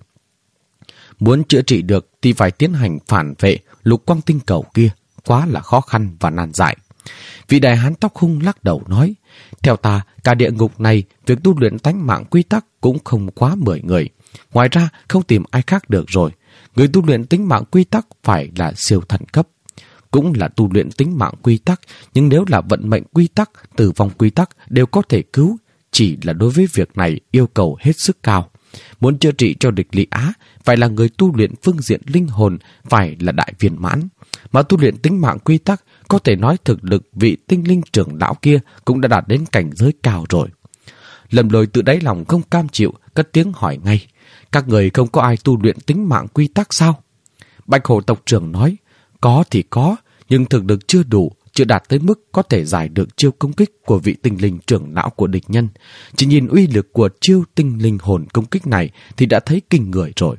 Muốn chữa trị được thì phải tiến hành phản vệ lục quang tinh cầu kia, quá là khó khăn và nan giải. Vị đại hán tóc hung lắc đầu nói, theo ta, cả địa ngục này, việc tu luyện tánh mạng quy tắc cũng không quá 10 người. Ngoài ra, không tìm ai khác được rồi. Người tu luyện tính mạng quy tắc phải là siêu thần cấp. Cũng là tu luyện tính mạng quy tắc, nhưng nếu là vận mệnh quy tắc, tử vong quy tắc đều có thể cứu. Chỉ là đối với việc này yêu cầu hết sức cao. Muốn chữa trị cho địch Lý Á, phải là người tu luyện phương diện linh hồn, phải là đại viên mãn. Mà tu luyện tính mạng quy tắc, có thể nói thực lực vị tinh linh trưởng lão kia cũng đã đạt đến cảnh giới cao rồi. Lâm Lôi tự đáy lòng không cam chịu, cất tiếng hỏi ngay. Các người không có ai tu luyện tính mạng quy tắc sao? Bạch Hổ tộc trưởng nói, có thì có, nhưng thực lực chưa đủ, chưa đạt tới mức có thể giải được chiêu công kích của vị tinh linh trưởng lão của địch nhân. Chỉ nhìn uy lực của chiêu tinh linh hồn công kích này thì đã thấy kinh người rồi.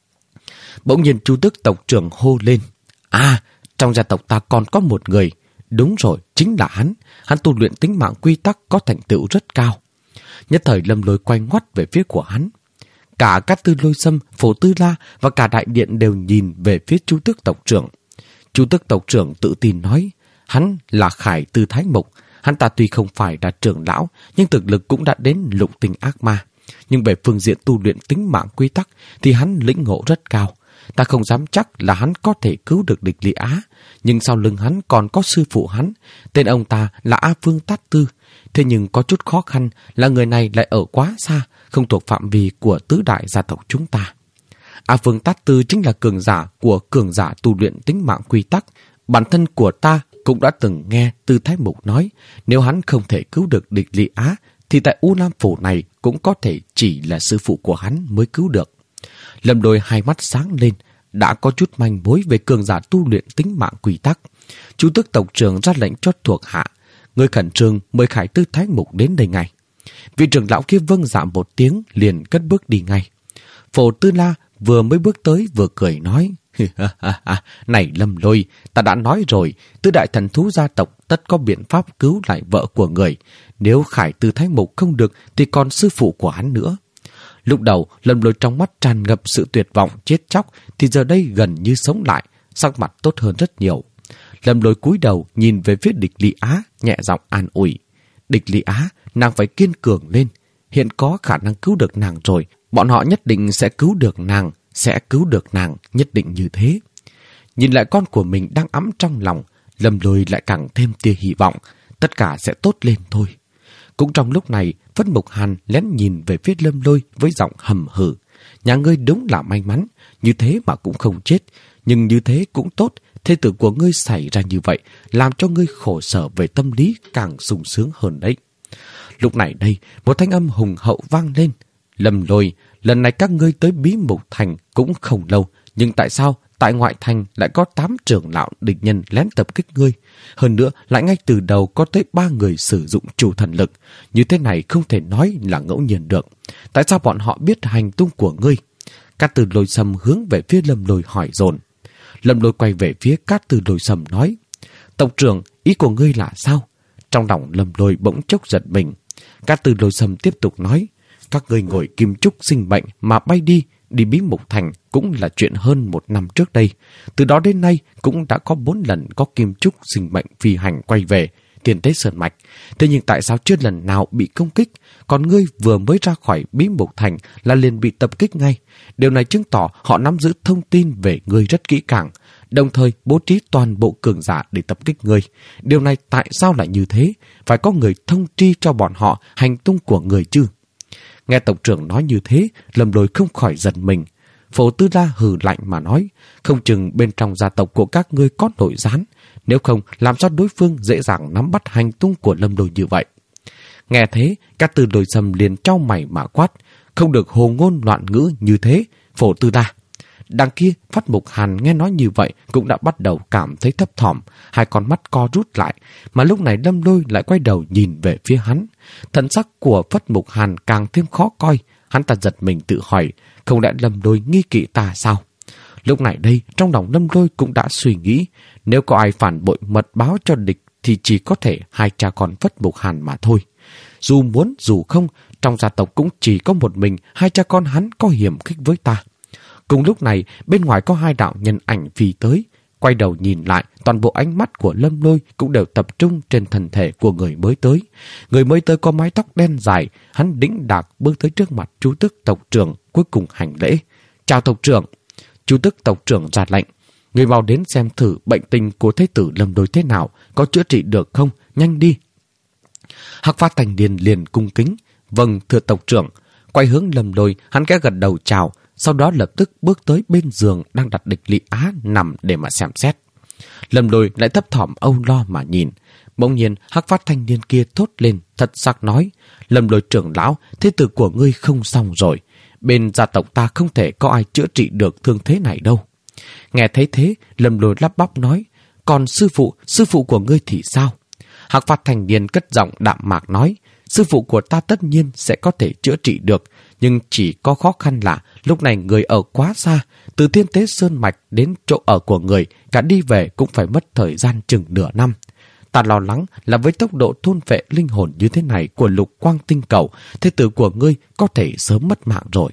Bỗng nhiên Chu Tước tộc trưởng hô lên. Trong gia tộc ta còn có một người. Đúng rồi, chính là hắn. Hắn tu luyện tính mạng quy tắc có thành tựu rất cao. Nhất thời Lâm Lôi quay ngoắt về phía của hắn. Cả Cát Tư Lôi Sâm, Phổ Tư La và cả đại điện đều nhìn về phía Chu Tước tộc trưởng. Chu Tước tộc trưởng tự tin nói, hắn là Khải Tư Thái Mục. Hắn ta tuy không phải là trưởng lão, nhưng thực lực cũng đã đến lục tinh ác ma. Nhưng về phương diện tu luyện tính mạng quy tắc thì hắn lĩnh ngộ rất cao. Ta không dám chắc là hắn có thể cứu được địch Lý Á, nhưng sau lưng hắn còn có sư phụ hắn. Tên ông ta là A Phương Tát Tư. Thế nhưng có chút khó khăn là người này lại ở quá xa, không thuộc phạm vi của tứ đại gia tộc chúng ta. A Phương Tát Tư chính là cường giả của cường giả tu luyện tính mạng quy tắc. Bản thân của ta cũng đã từng nghe Tư Thái Mục nói, nếu hắn không thể cứu được địch Lý Á, thì tại U Lam Phủ này cũng có thể chỉ là sư phụ của hắn mới cứu được. Lâm Lôi hai mắt sáng lên, đã có chút manh mối về cường giả tu luyện tính mạng quy tắc. Chu Tước tộc trưởng ra lệnh cho thuộc hạ, người khẩn trương mời Khải Tư Thái Mục đến đây ngay. Vị trưởng lão kia vâng dạ một tiếng, liền cất bước đi ngay. Phổ Tư La vừa mới bước tới vừa cười nói, này Lâm Lôi, ta đã nói rồi, tứ đại thần thú gia tộc tất có biện pháp cứu lại vợ của người. Nếu Khải Tư Thái Mục không được thì còn sư phụ của hắn nữa. Lúc đầu Lâm Lôi trong mắt tràn ngập sự tuyệt vọng chết chóc, thì giờ đây gần như sống lại, sắc mặt tốt hơn rất nhiều. Lâm Lôi cúi đầu nhìn về phía địch Lý Á, nhẹ giọng an ủi. Địch Lý Á, nàng phải kiên cường lên. Hiện có khả năng cứu được nàng rồi. Bọn họ nhất định sẽ cứu được nàng, nhất định như thế. Nhìn lại con của mình đang ẵm trong lòng, Lâm Lôi lại càng thêm tia hy vọng. Tất cả sẽ tốt lên thôi. Cũng trong lúc này, Phất Mục Hàn lén nhìn về phía Lâm Lôi với giọng hầm hừ. Nhà ngươi đúng là may mắn, như thế mà cũng không chết. Nhưng như thế cũng tốt, thê tử của ngươi xảy ra như vậy, làm cho ngươi khổ sở về tâm lý càng sung sướng hơn đấy. Lúc này đây, một thanh âm hùng hậu vang lên. Lâm Lôi, lần này các ngươi tới Bí Mục Thành cũng không lâu, nhưng tại sao tại ngoại thành lại có 8 trưởng lão địch nhân lén tập kích ngươi? Hơn nữa, lại ngay từ đầu có tới 3 người sử dụng chủ thần lực. Như thế này không thể nói là ngẫu nhiên được. Tại sao bọn họ biết hành tung của ngươi? Cát Tư Lôi Sâm hướng về phía Lâm Lôi hỏi dồn. Lâm Lôi quay về phía Cát Tư Lôi Sâm nói, tộc trưởng, ý của ngươi là sao? Trong lòng Lâm Lôi bỗng chốc giật mình. Cát Tư Lôi Sâm tiếp tục nói, các ngươi ngồi kim trúc sinh mệnh mà bay đi Bí Mục Thành cũng là chuyện hơn 1 năm trước đây. Từ đó đến nay cũng đã có 4 lần có kim trúc sinh mệnh phi hành quay về Tiền Tế Sơn Mạch. Thế nhưng tại sao chưa lần nào bị công kích? Còn ngươi vừa mới ra khỏi Bí Mục Thành là liền bị tập kích ngay. Điều này chứng tỏ họ nắm giữ thông tin về ngươi rất kỹ càng, đồng thời bố trí toàn bộ cường giả để tập kích ngươi. Điều này tại sao lại như thế? Phải có người thông tri cho bọn họ hành tung của người chứ? Nghe tộc trưởng nói như thế, Lâm Lôi không khỏi giận mình. Phổ Tư La hừ lạnh mà nói, không chừng bên trong gia tộc của các ngươi có nội gián, nếu không làm sao đối phương dễ dàng nắm bắt hành tung của Lâm Lôi như vậy. Nghe thế, Cát Tư Lôi Sâm liền trao mày mà quát, không được hồ ngôn loạn ngữ như thế, Phổ Tư La. Đằng kia, Phất Mục Hàn nghe nói như vậy cũng đã bắt đầu cảm thấy thấp thỏm, hai con mắt co rút lại, mà lúc này Lâm Lôi lại quay đầu nhìn về phía hắn. Thần sắc của Phất Mục Hàn càng thêm khó coi, hắn ta giật mình tự hỏi, không lẽ Lâm Lôi nghi kỵ ta sao? Lúc này đây, trong lòng Lâm Lôi cũng đã suy nghĩ, nếu có ai phản bội mật báo cho địch thì chỉ có thể hai cha con Phất Mục Hàn mà thôi. Dù muốn dù không, trong gia tộc cũng chỉ có một mình hai cha con hắn có hiểm khích với ta. Cùng lúc này, bên ngoài có 2 đạo nhân ảnh phi tới. Quay đầu nhìn lại, toàn bộ ánh mắt của Lâm Lôi cũng đều tập trung trên thân thể của người mới tới. Người mới tới có mái tóc đen dài, hắn đĩnh đạc bước tới trước mặt Chu Tước tộc trưởng, cuối cùng hành lễ. Chào tộc trưởng. Chủ tức tộc trưởng ra lệnh. Người mau đến xem thử bệnh tình của Thế tử Lâm Lôi thế nào, có chữa trị được không, nhanh đi. Hắc Phát Thanh Niên liền cung kính. Vâng, thưa tộc trưởng. Quay hướng Lâm Lôi, hắn khẽ gật đầu chào, sau đó lập tức bước tới bên giường đang đặt địch Lý Á nằm để mà xem xét. Lâm Lôi lại thấp thỏm âu lo mà nhìn. Bỗng nhiên Hắc Phát Thanh Niên kia thốt lên, thật sắc nói: Lâm Lôi trưởng lão, thế tử của ngươi không xong rồi. Bên gia tộc ta không thể có ai chữa trị được thương thế này đâu. Nghe thấy thế, Lâm Lôi lắp bắp nói: Còn sư phụ của ngươi thì sao? Hắc Phát Thanh Niên cất giọng đạm mạc nói: Sư phụ của ta tất nhiên sẽ có thể chữa trị được, nhưng chỉ có khó khăn là lúc này người ở quá xa, từ Thiên Tế Sơn Mạch đến chỗ ở của người, cả đi về cũng phải mất thời gian chừng nửa năm. Ta lo lắng là với tốc độ thôn phệ linh hồn như thế này của Lục Quang Tinh Cầu, thế tử của ngươi có thể sớm mất mạng rồi.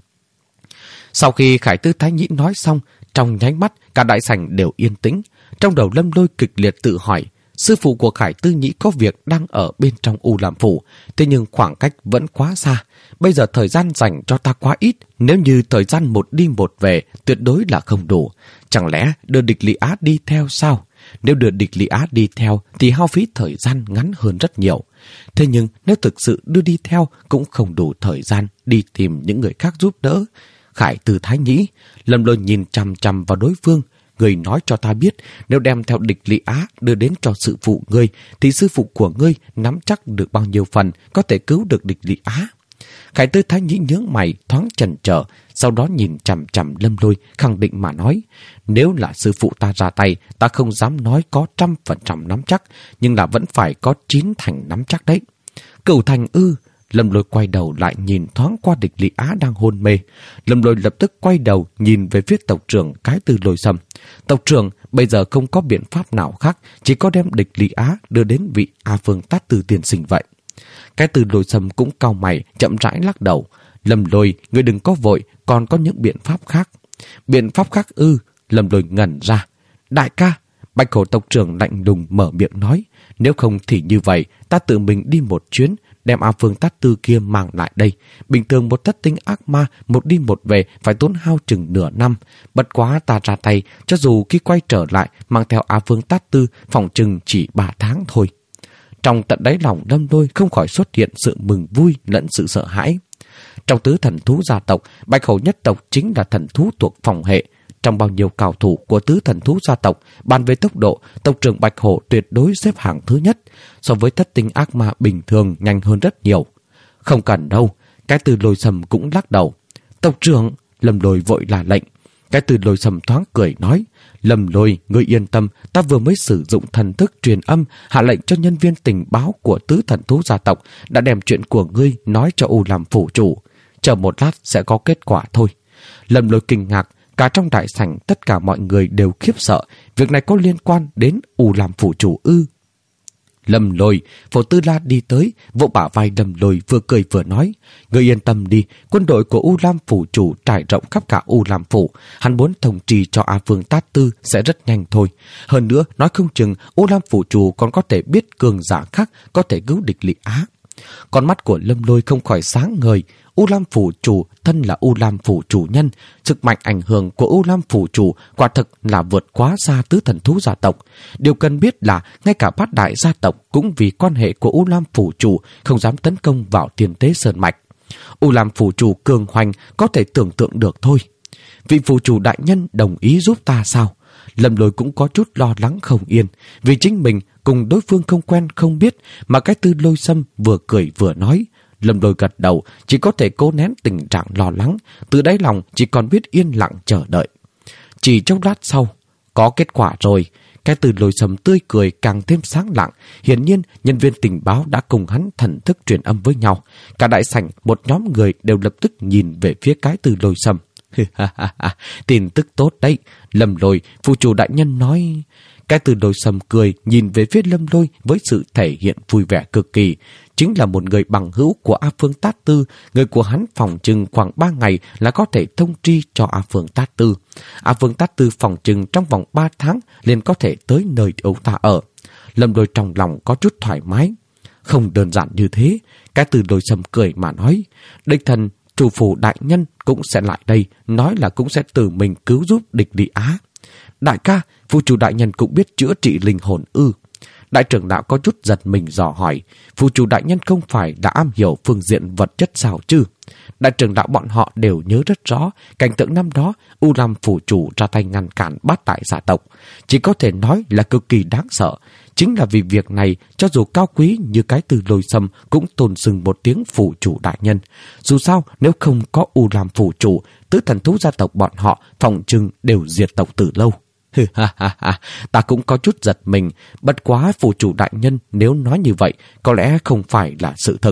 Sau khi Khải Tư Thái Nhĩ nói xong, trong nháy mắt cả đại sảnh đều yên tĩnh. Trong đầu Lâm Lôi kịch liệt tự hỏi, sư phụ của Khải Tư Nhĩ có việc đang ở bên trong U Lam Phủ, thế nhưng khoảng cách vẫn quá xa. Bây giờ thời gian dành cho ta quá ít, nếu như thời gian một đi một về tuyệt đối là không đủ. Chẳng lẽ đưa địch Lý Á đi theo sao? Nếu đưa địch Lý Á đi theo thì hao phí thời gian ngắn hơn rất nhiều. Thế nhưng nếu thực sự đưa đi theo cũng không đủ thời gian đi tìm những người khác giúp đỡ. Khải Tư Thái Nhĩ, Lâm Lôi nhìn chằm chằm vào đối phương. Người nói cho ta biết, nếu đem theo địch Lý Á đưa đến cho sư phụ ngươi, thì sư phụ của ngươi nắm chắc được bao nhiêu phần có thể cứu được địch Lý Á. Khải Tư Thái Nhĩ nhướng mày thoáng chần chờ, sau đó nhìn chằm chằm Lâm Lôi khẳng định mà nói: Nếu là sư phụ ta ra tay, ta không dám nói có 100% nắm chắc, nhưng là vẫn phải có 9 thành nắm chắc đấy. 9 thành ư? Lâm Lôi quay đầu lại nhìn thoáng qua địch Lý Á đang hôn mê. Lâm Lôi lập tức quay đầu nhìn về phía tộc trưởng Cái Từ Lôi Sầm. Tộc trưởng, bây giờ không có biện pháp nào khác, chỉ có đem địch Lý Á đưa đến vị A Phương Tát Tư tiên sinh vậy. Cái Từ Lôi Sầm cũng cau mày, chậm rãi lắc đầu. Lâm Lôi, ngươi đừng có vội, còn có những biện pháp khác. Biện pháp khác ư? Lâm Lôi ngẩn ra. Đại ca, Bạch Hổ tộc trưởng lạnh lùng mở miệng nói: Nếu không thì như vậy, ta tự mình đi một chuyến, đem A Phương Tát Tư kia mang lại đây. Bình thường một thất tinh ác ma một đi một về phải tốn hao chừng nửa năm. Bất quá ta ra tay, cho dù khi quay trở lại mang theo A Phương Tát Tư phòng chừng chỉ 3 tháng thôi. Trong tận đáy lòng Lâm Lôi không khỏi xuất hiện sự mừng vui lẫn sự sợ hãi. Trong tứ thần thú gia tộc, Bạch Hổ nhất tộc chính là thần thú thuộc phòng hệ. Trong bao nhiêu cao thủ của tứ thần thú gia tộc, bàn về tốc độ, tộc trưởng Bạch Hổ tuyệt đối xếp hạng thứ nhất, so với thất tinh ác ma bình thường nhanh hơn rất nhiều. Không cần đâu, Cái Từ Lôi Sầm cũng lắc đầu. Tộc trưởng, Lâm Lôi vội là lệnh. Cái Từ Lôi Sầm thoáng cười nói: Lâm Lôi, ngươi yên tâm, ta vừa mới sử dụng thần thức truyền âm, hạ lệnh cho nhân viên tình báo của tứ thần thú gia tộc đã đem chuyện của ngươi nói cho U Lam phủ chủ. Chờ một lát sẽ có kết quả thôi. Lâm Lôi kinh ngạc, cả trong đại sảnh tất cả mọi người đều khiếp sợ, việc này có liên quan đến U Lam phủ chủ ư? Lâm Lôi, Phổ Tư La đi tới, vỗ bả vai Lâm Lôi vừa cười vừa nói: Ngươi yên tâm đi, quân đội của U Lam phủ chủ trải rộng khắp cả U Lam phủ, hắn muốn thông trì cho A Phương Tát Tư sẽ rất nhanh thôi. Hơn nữa, nói không chừng U Lam phủ chủ còn có thể biết cường giả khác có thể cứu địch Lý Á. Con mắt của Lâm Lôi không khỏi sáng ngời. U Lam phủ chủ thân là U Lam phủ chủ nhân, sức mạnh ảnh hưởng của U Lam phủ chủ quả thực là vượt quá xa tứ thần thú gia tộc. Điều cần biết là ngay cả bát đại gia tộc cũng vì quan hệ của U Lam phủ chủ không dám tấn công vào Thiên Tế Sơn Mạch. U Lam phủ chủ cường hoành có thể tưởng tượng được thôi. Vị phủ chủ đại nhân đồng ý giúp ta sao? Lâm Lôi cũng có chút lo lắng không yên, vì chính mình cùng đối phương không quen không biết, mà Cái Từ Lôi Sâm vừa cười vừa nói. Lâm Lôi gật đầu, chỉ có thể cố nén tình trạng lo lắng, từ đáy lòng chỉ còn biết yên lặng chờ đợi. Chỉ trong lát sau, có kết quả rồi. Cái Từ Lôi Sâm tươi cười càng thêm sáng lạng. Hiển nhiên nhân viên tình báo đã cùng hắn thần thức truyền âm với nhau. Cả đại sảnh một nhóm người đều lập tức nhìn về phía Cái Từ Lôi Sâm. Tin tức tốt đấy. Lâm Lôi, phụ chủ đại nhân nói. Cái Từ Lôi Sâm cười nhìn về phía Lâm Lôi với sự thể hiện vui vẻ cực kỳ. Chính là một người bằng hữu của A Phương Tát Tư. Người của hắn phòng chừng khoảng 3 ngày là có thể thông tri cho A Phương Tát Tư. A Phương Tát Tư phòng chừng trong vòng 3 tháng liền có thể tới nơi ông ta ở. Lâm Lôi trong lòng có chút thoải mái. Không đơn giản như thế. Cái Từ Lôi Sâm cười mà nói: Đích thân Chủ phủ đại nhân cũng sẽ lại đây, nói là cũng sẽ tự mình cứu giúp địch Lý Á. Đại ca, phù chủ đại nhân cũng biết chữa trị linh hồn ư? Đại trưởng lão có chút giật mình dò hỏi, phù chủ đại nhân không phải đã am hiểu phương diện vật chất sao chứ? Đại trưởng lão bọn họ đều nhớ rất rõ cảnh tượng năm đó U Lam phủ chủ ra tay ngăn cản bát đại gia tộc, chỉ có thể nói là cực kỳ đáng sợ. Chính là vì việc này, cho dù cao quý như cái từ Lôi Sâm cũng tôn sừng một tiếng phủ chủ đại nhân. Dù sao, nếu không có U Lam phủ chủ, tứ thần thú gia tộc bọn họ phòng trừng đều diệt tộc từ lâu. Ta cũng có chút giật mình, bất quá phủ chủ đại nhân nếu nói như vậy, có lẽ không phải là sự thật.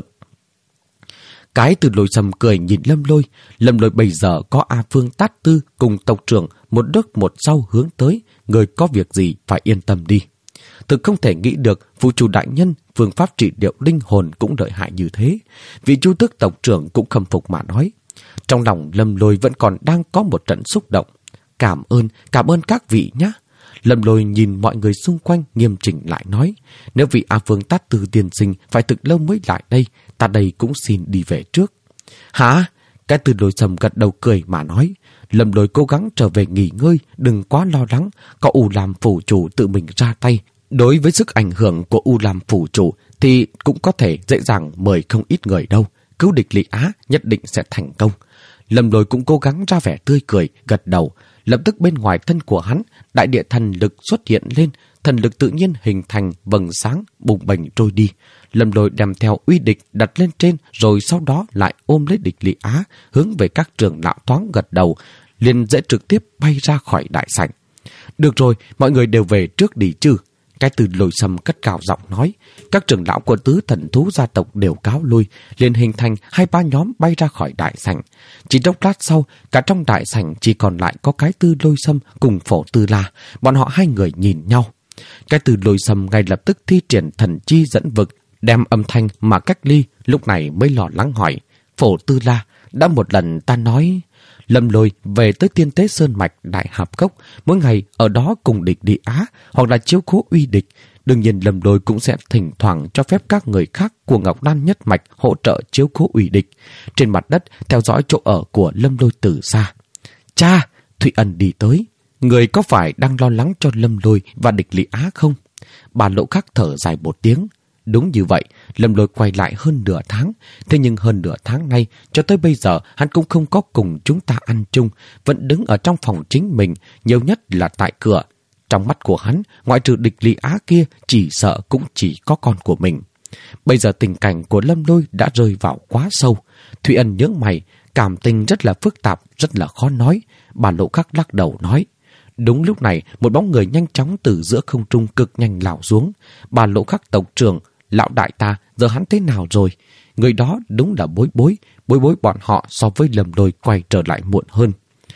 Cái từ Lôi Sâm cười nhìn Lâm Lôi bây giờ có A Phương Tát Tư cùng tộc trưởng một trước một sau hướng tới, người có việc gì phải yên tâm đi. Thực không thể nghĩ được phủ chủ đại nhân phương pháp trị liệu linh hồn cũng lợi hại như thế. Vị Chu Tước tộc trưởng cũng khâm phục mà nói. Trong lòng Lâm Lôi vẫn còn đang có một trận xúc động. Cảm ơn các vị nhé. Lâm Lôi nhìn mọi người xung quanh nghiêm chỉnh lại nói, nếu vị A Phương Tát Tư tiên sinh phải thực lâu mới lại đây, ta đây cũng xin đi về trước. Hả? Cái từ Lôi Sâm gật đầu cười mà nói, Lâm Lôi cố gắng trở về nghỉ ngơi, đừng quá lo lắng, có U Lam phủ chủ tự mình ra tay. Đối với sức ảnh hưởng của U Lam phủ chủ thì cũng có thể dễ dàng mời không ít người đâu, cứu địch Lý Á nhất định sẽ thành công. Lâm Lôi cũng cố gắng ra vẻ tươi cười, gật đầu. Lập tức bên ngoài thân của hắn, đại địa thần lực xuất hiện lên, thần lực tự nhiên hình thành vầng sáng bùng bềnh trôi đi. Lâm Lôi đem theo uy địch đặt lên trên, rồi sau đó lại ôm lấy địch Lý Á, hướng về các trưởng lão thoáng gật đầu, liền dễ trực tiếp bay ra khỏi đại sảnh. Được rồi, mọi người đều về trước đi chứ. Cái từ Lôi Sâm cất cao giọng nói. Các trưởng lão của tứ thần thú gia tộc đều cáo lui, liền hình thành 2-3 nhóm bay ra khỏi đại sảnh. Chỉ chốc lát sau, cả trong đại sảnh chỉ còn lại có cái từ Lôi Sâm cùng Phổ Tư La. Bọn họ hai người nhìn nhau. Cái từ Lôi Sâm ngay lập tức thi triển thần chi dẫn vực, đem âm thanh mà cách ly, lúc này mới lo lắng hỏi. Phổ Tư La, đã một lần ta nói... Lâm Lôi về tới Tiên Tế Sơn Mạch Đại Hạp Cốc, mỗi ngày ở đó cùng địch Lý Á hoặc là chiếu cố uy địch. Đương nhiên Lâm Lôi cũng sẽ thỉnh thoảng cho phép các người khác của Ngọc Đan Nhất Mạch hỗ trợ chiếu cố uy địch. Trên mặt đất theo dõi chỗ ở của Lâm Lôi từ xa. Cha! Thụy Ân đi tới. Người có phải đang lo lắng cho Lâm Lôi và địch Lý Á không? Bà Lộ Khắc thở dài một tiếng. Đúng như vậy, Lâm Lôi quay lại hơn nửa tháng. Thế nhưng hơn nửa tháng nay, cho tới bây giờ, hắn cũng không có cùng chúng ta ăn chung, vẫn đứng ở trong phòng chính mình, nhiều nhất là tại cửa. Trong mắt của hắn, ngoại trừ địch Lý Á kia, chỉ sợ cũng chỉ có con của mình. Bây giờ tình cảnh của Lâm Lôi đã rơi vào quá sâu. Thụy Ân nhướng mày, cảm tình rất là phức tạp, rất là khó nói. Bà Lộ Khắc lắc đầu nói. Đúng lúc này, một bóng người nhanh chóng từ giữa không trung cực nhanh lao xuống. Bà Lộ Khắc tộc trưởng, lão đại ta, giờ hắn thế nào rồi? Người đó đúng là Bối Bối bọn họ so với Lâm Lôi quay trở lại muộn hơn.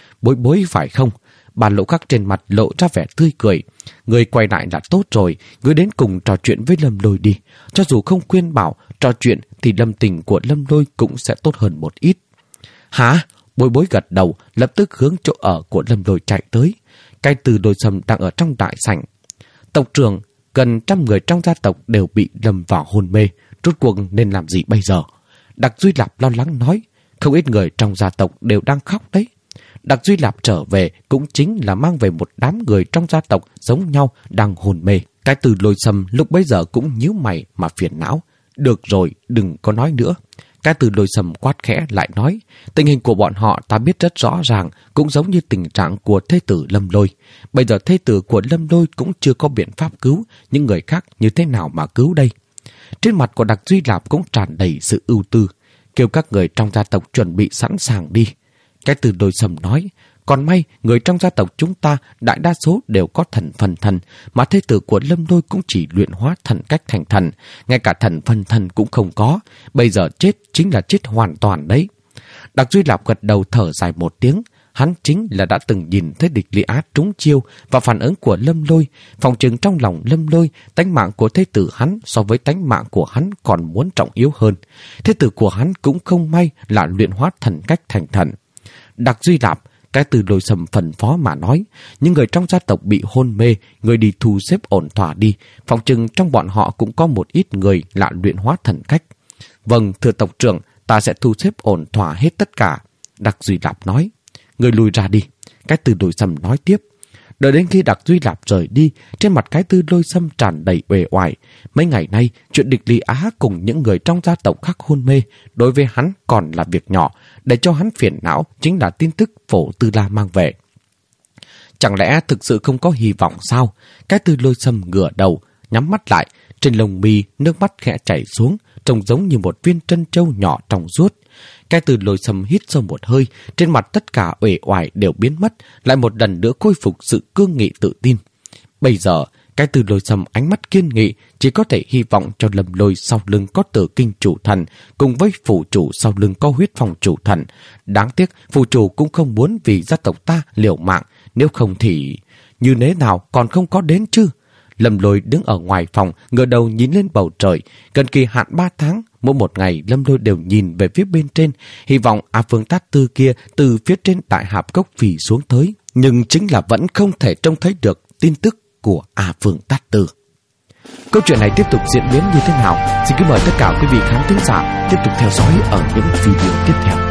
Bối phải không? Bà Lộ Khắc trên mặt lộ ra vẻ tươi cười. Người quay lại là tốt rồi, người đến cùng trò chuyện với Lâm Lôi đi. Cho dù không khuyên bảo, trò chuyện thì lâm tình của Lâm Lôi cũng sẽ tốt hơn một ít. Hả? Bối gật đầu, lập tức hướng chỗ ở của Lâm Lôi chạy tới. Cái từ Lôi Sâm đang ở trong đại sảnh. Tộc trưởng, gần 100 người trong gia tộc đều bị lâm vào hôn mê, rốt cuộc nên làm gì bây giờ? Đặc Duy Lạp lo lắng nói, không ít người trong gia tộc đều đang khóc đấy. Đặc Duy Lạp trở về cũng chính là mang về một đám người trong gia tộc giống nhau đang hôn mê. Cái từ Lôi Sâm lúc bấy giờ cũng nhíu mày mà phiền não. Được rồi, đừng có nói nữa. Cái từ Lôi Sâm quát khẽ lại nói, tình hình của bọn họ ta biết rất rõ ràng, cũng giống như tình trạng của thê tử Lâm Lôi. Bây giờ thê tử của Lâm Lôi cũng chưa có biện pháp cứu, những người khác như thế nào mà cứu đây? Trên mặt của Đặc Duy Lạp cũng tràn đầy sự ưu tư, kêu các người trong gia tộc chuẩn bị sẵn sàng đi. Cái từ Lôi Sâm nói, còn may người trong gia tộc chúng ta đại đa số đều có thần phân thân, mà thê tử của Lâm Lôi cũng chỉ luyện hóa thần cách thành thần, ngay cả thần phân thân cũng không có, bây giờ chết chính là chết hoàn toàn đấy. Đặc Duy Lạp gật đầu thở dài một tiếng, hắn chính là đã từng nhìn thấy địch Lý Á trúng chiêu và phản ứng của Lâm Lôi, phòng chừng trong lòng Lâm Lôi, tánh mạng của thê tử hắn so với tánh mạng của hắn còn muốn trọng yếu hơn. Thê tử của hắn cũng không may là luyện hóa thần cách thành thần. Đặc Duy Lạp, cái từ Lôi Sâm phân phó mà nói, những người trong gia tộc bị hôn mê, người đi thu xếp ổn thỏa đi, phòng chừng trong bọn họ cũng có một ít người là luyện hóa thần cách. Vâng, thưa tộc trưởng, ta sẽ thu xếp ổn thỏa hết tất cả. Đặc Duy Lạp nói. Người lùi ra đi. Cái Từ Lôi Sâm nói tiếp. Đợi đến khi Đặc Duy Lạp rời đi, trên mặt cái Từ Lôi Sâm tràn đầy uể oải. Mấy ngày nay, chuyện địch Lý Á cùng những người trong gia tộc khác hôn mê, đối với hắn còn là việc nhỏ. Để cho hắn phiền não chính là tin tức Phổ Tư La mang về. Chẳng lẽ thực sự không có hy vọng sao? Cái Từ Lôi Sâm ngửa đầu, nhắm mắt lại, trên lông mi nước mắt khẽ chảy xuống, trông giống như một viên trân châu nhỏ trong suốt. Cái Từ Lôi Sâm hít sâu một hơi, trên mặt tất cả uể oải đều biến mất, lại một lần nữa khôi phục sự cương nghị tự tin. Bây giờ, cái Từ Lôi Sâm ánh mắt kiên nghị, chỉ có thể hy vọng cho Lâm Lôi sau lưng có Tử Kinh chủ thần, cùng với phủ chủ sau lưng có Huyết Phong chủ thần. Đáng tiếc, phủ chủ cũng không muốn vì gia tộc ta liều mạng, nếu không thì như thế nào còn không có đến chứ. Lâm Lôi đứng ở ngoài phòng, ngửa đầu nhìn lên bầu trời. Gần kỳ hạn 3 tháng, mỗi một ngày Lâm Lôi đều nhìn về phía bên trên, hy vọng A Phương Tát Tư kia từ phía trên Đại Hạp Cốc phì xuống tới. Nhưng chính là vẫn không thể trông thấy được tin tức của A Phương Tát Tư. Câu chuyện này tiếp tục diễn biến như thế nào? Xin kính mời tất cả quý vị khán thính giả tiếp tục theo dõi ở những video tiếp theo.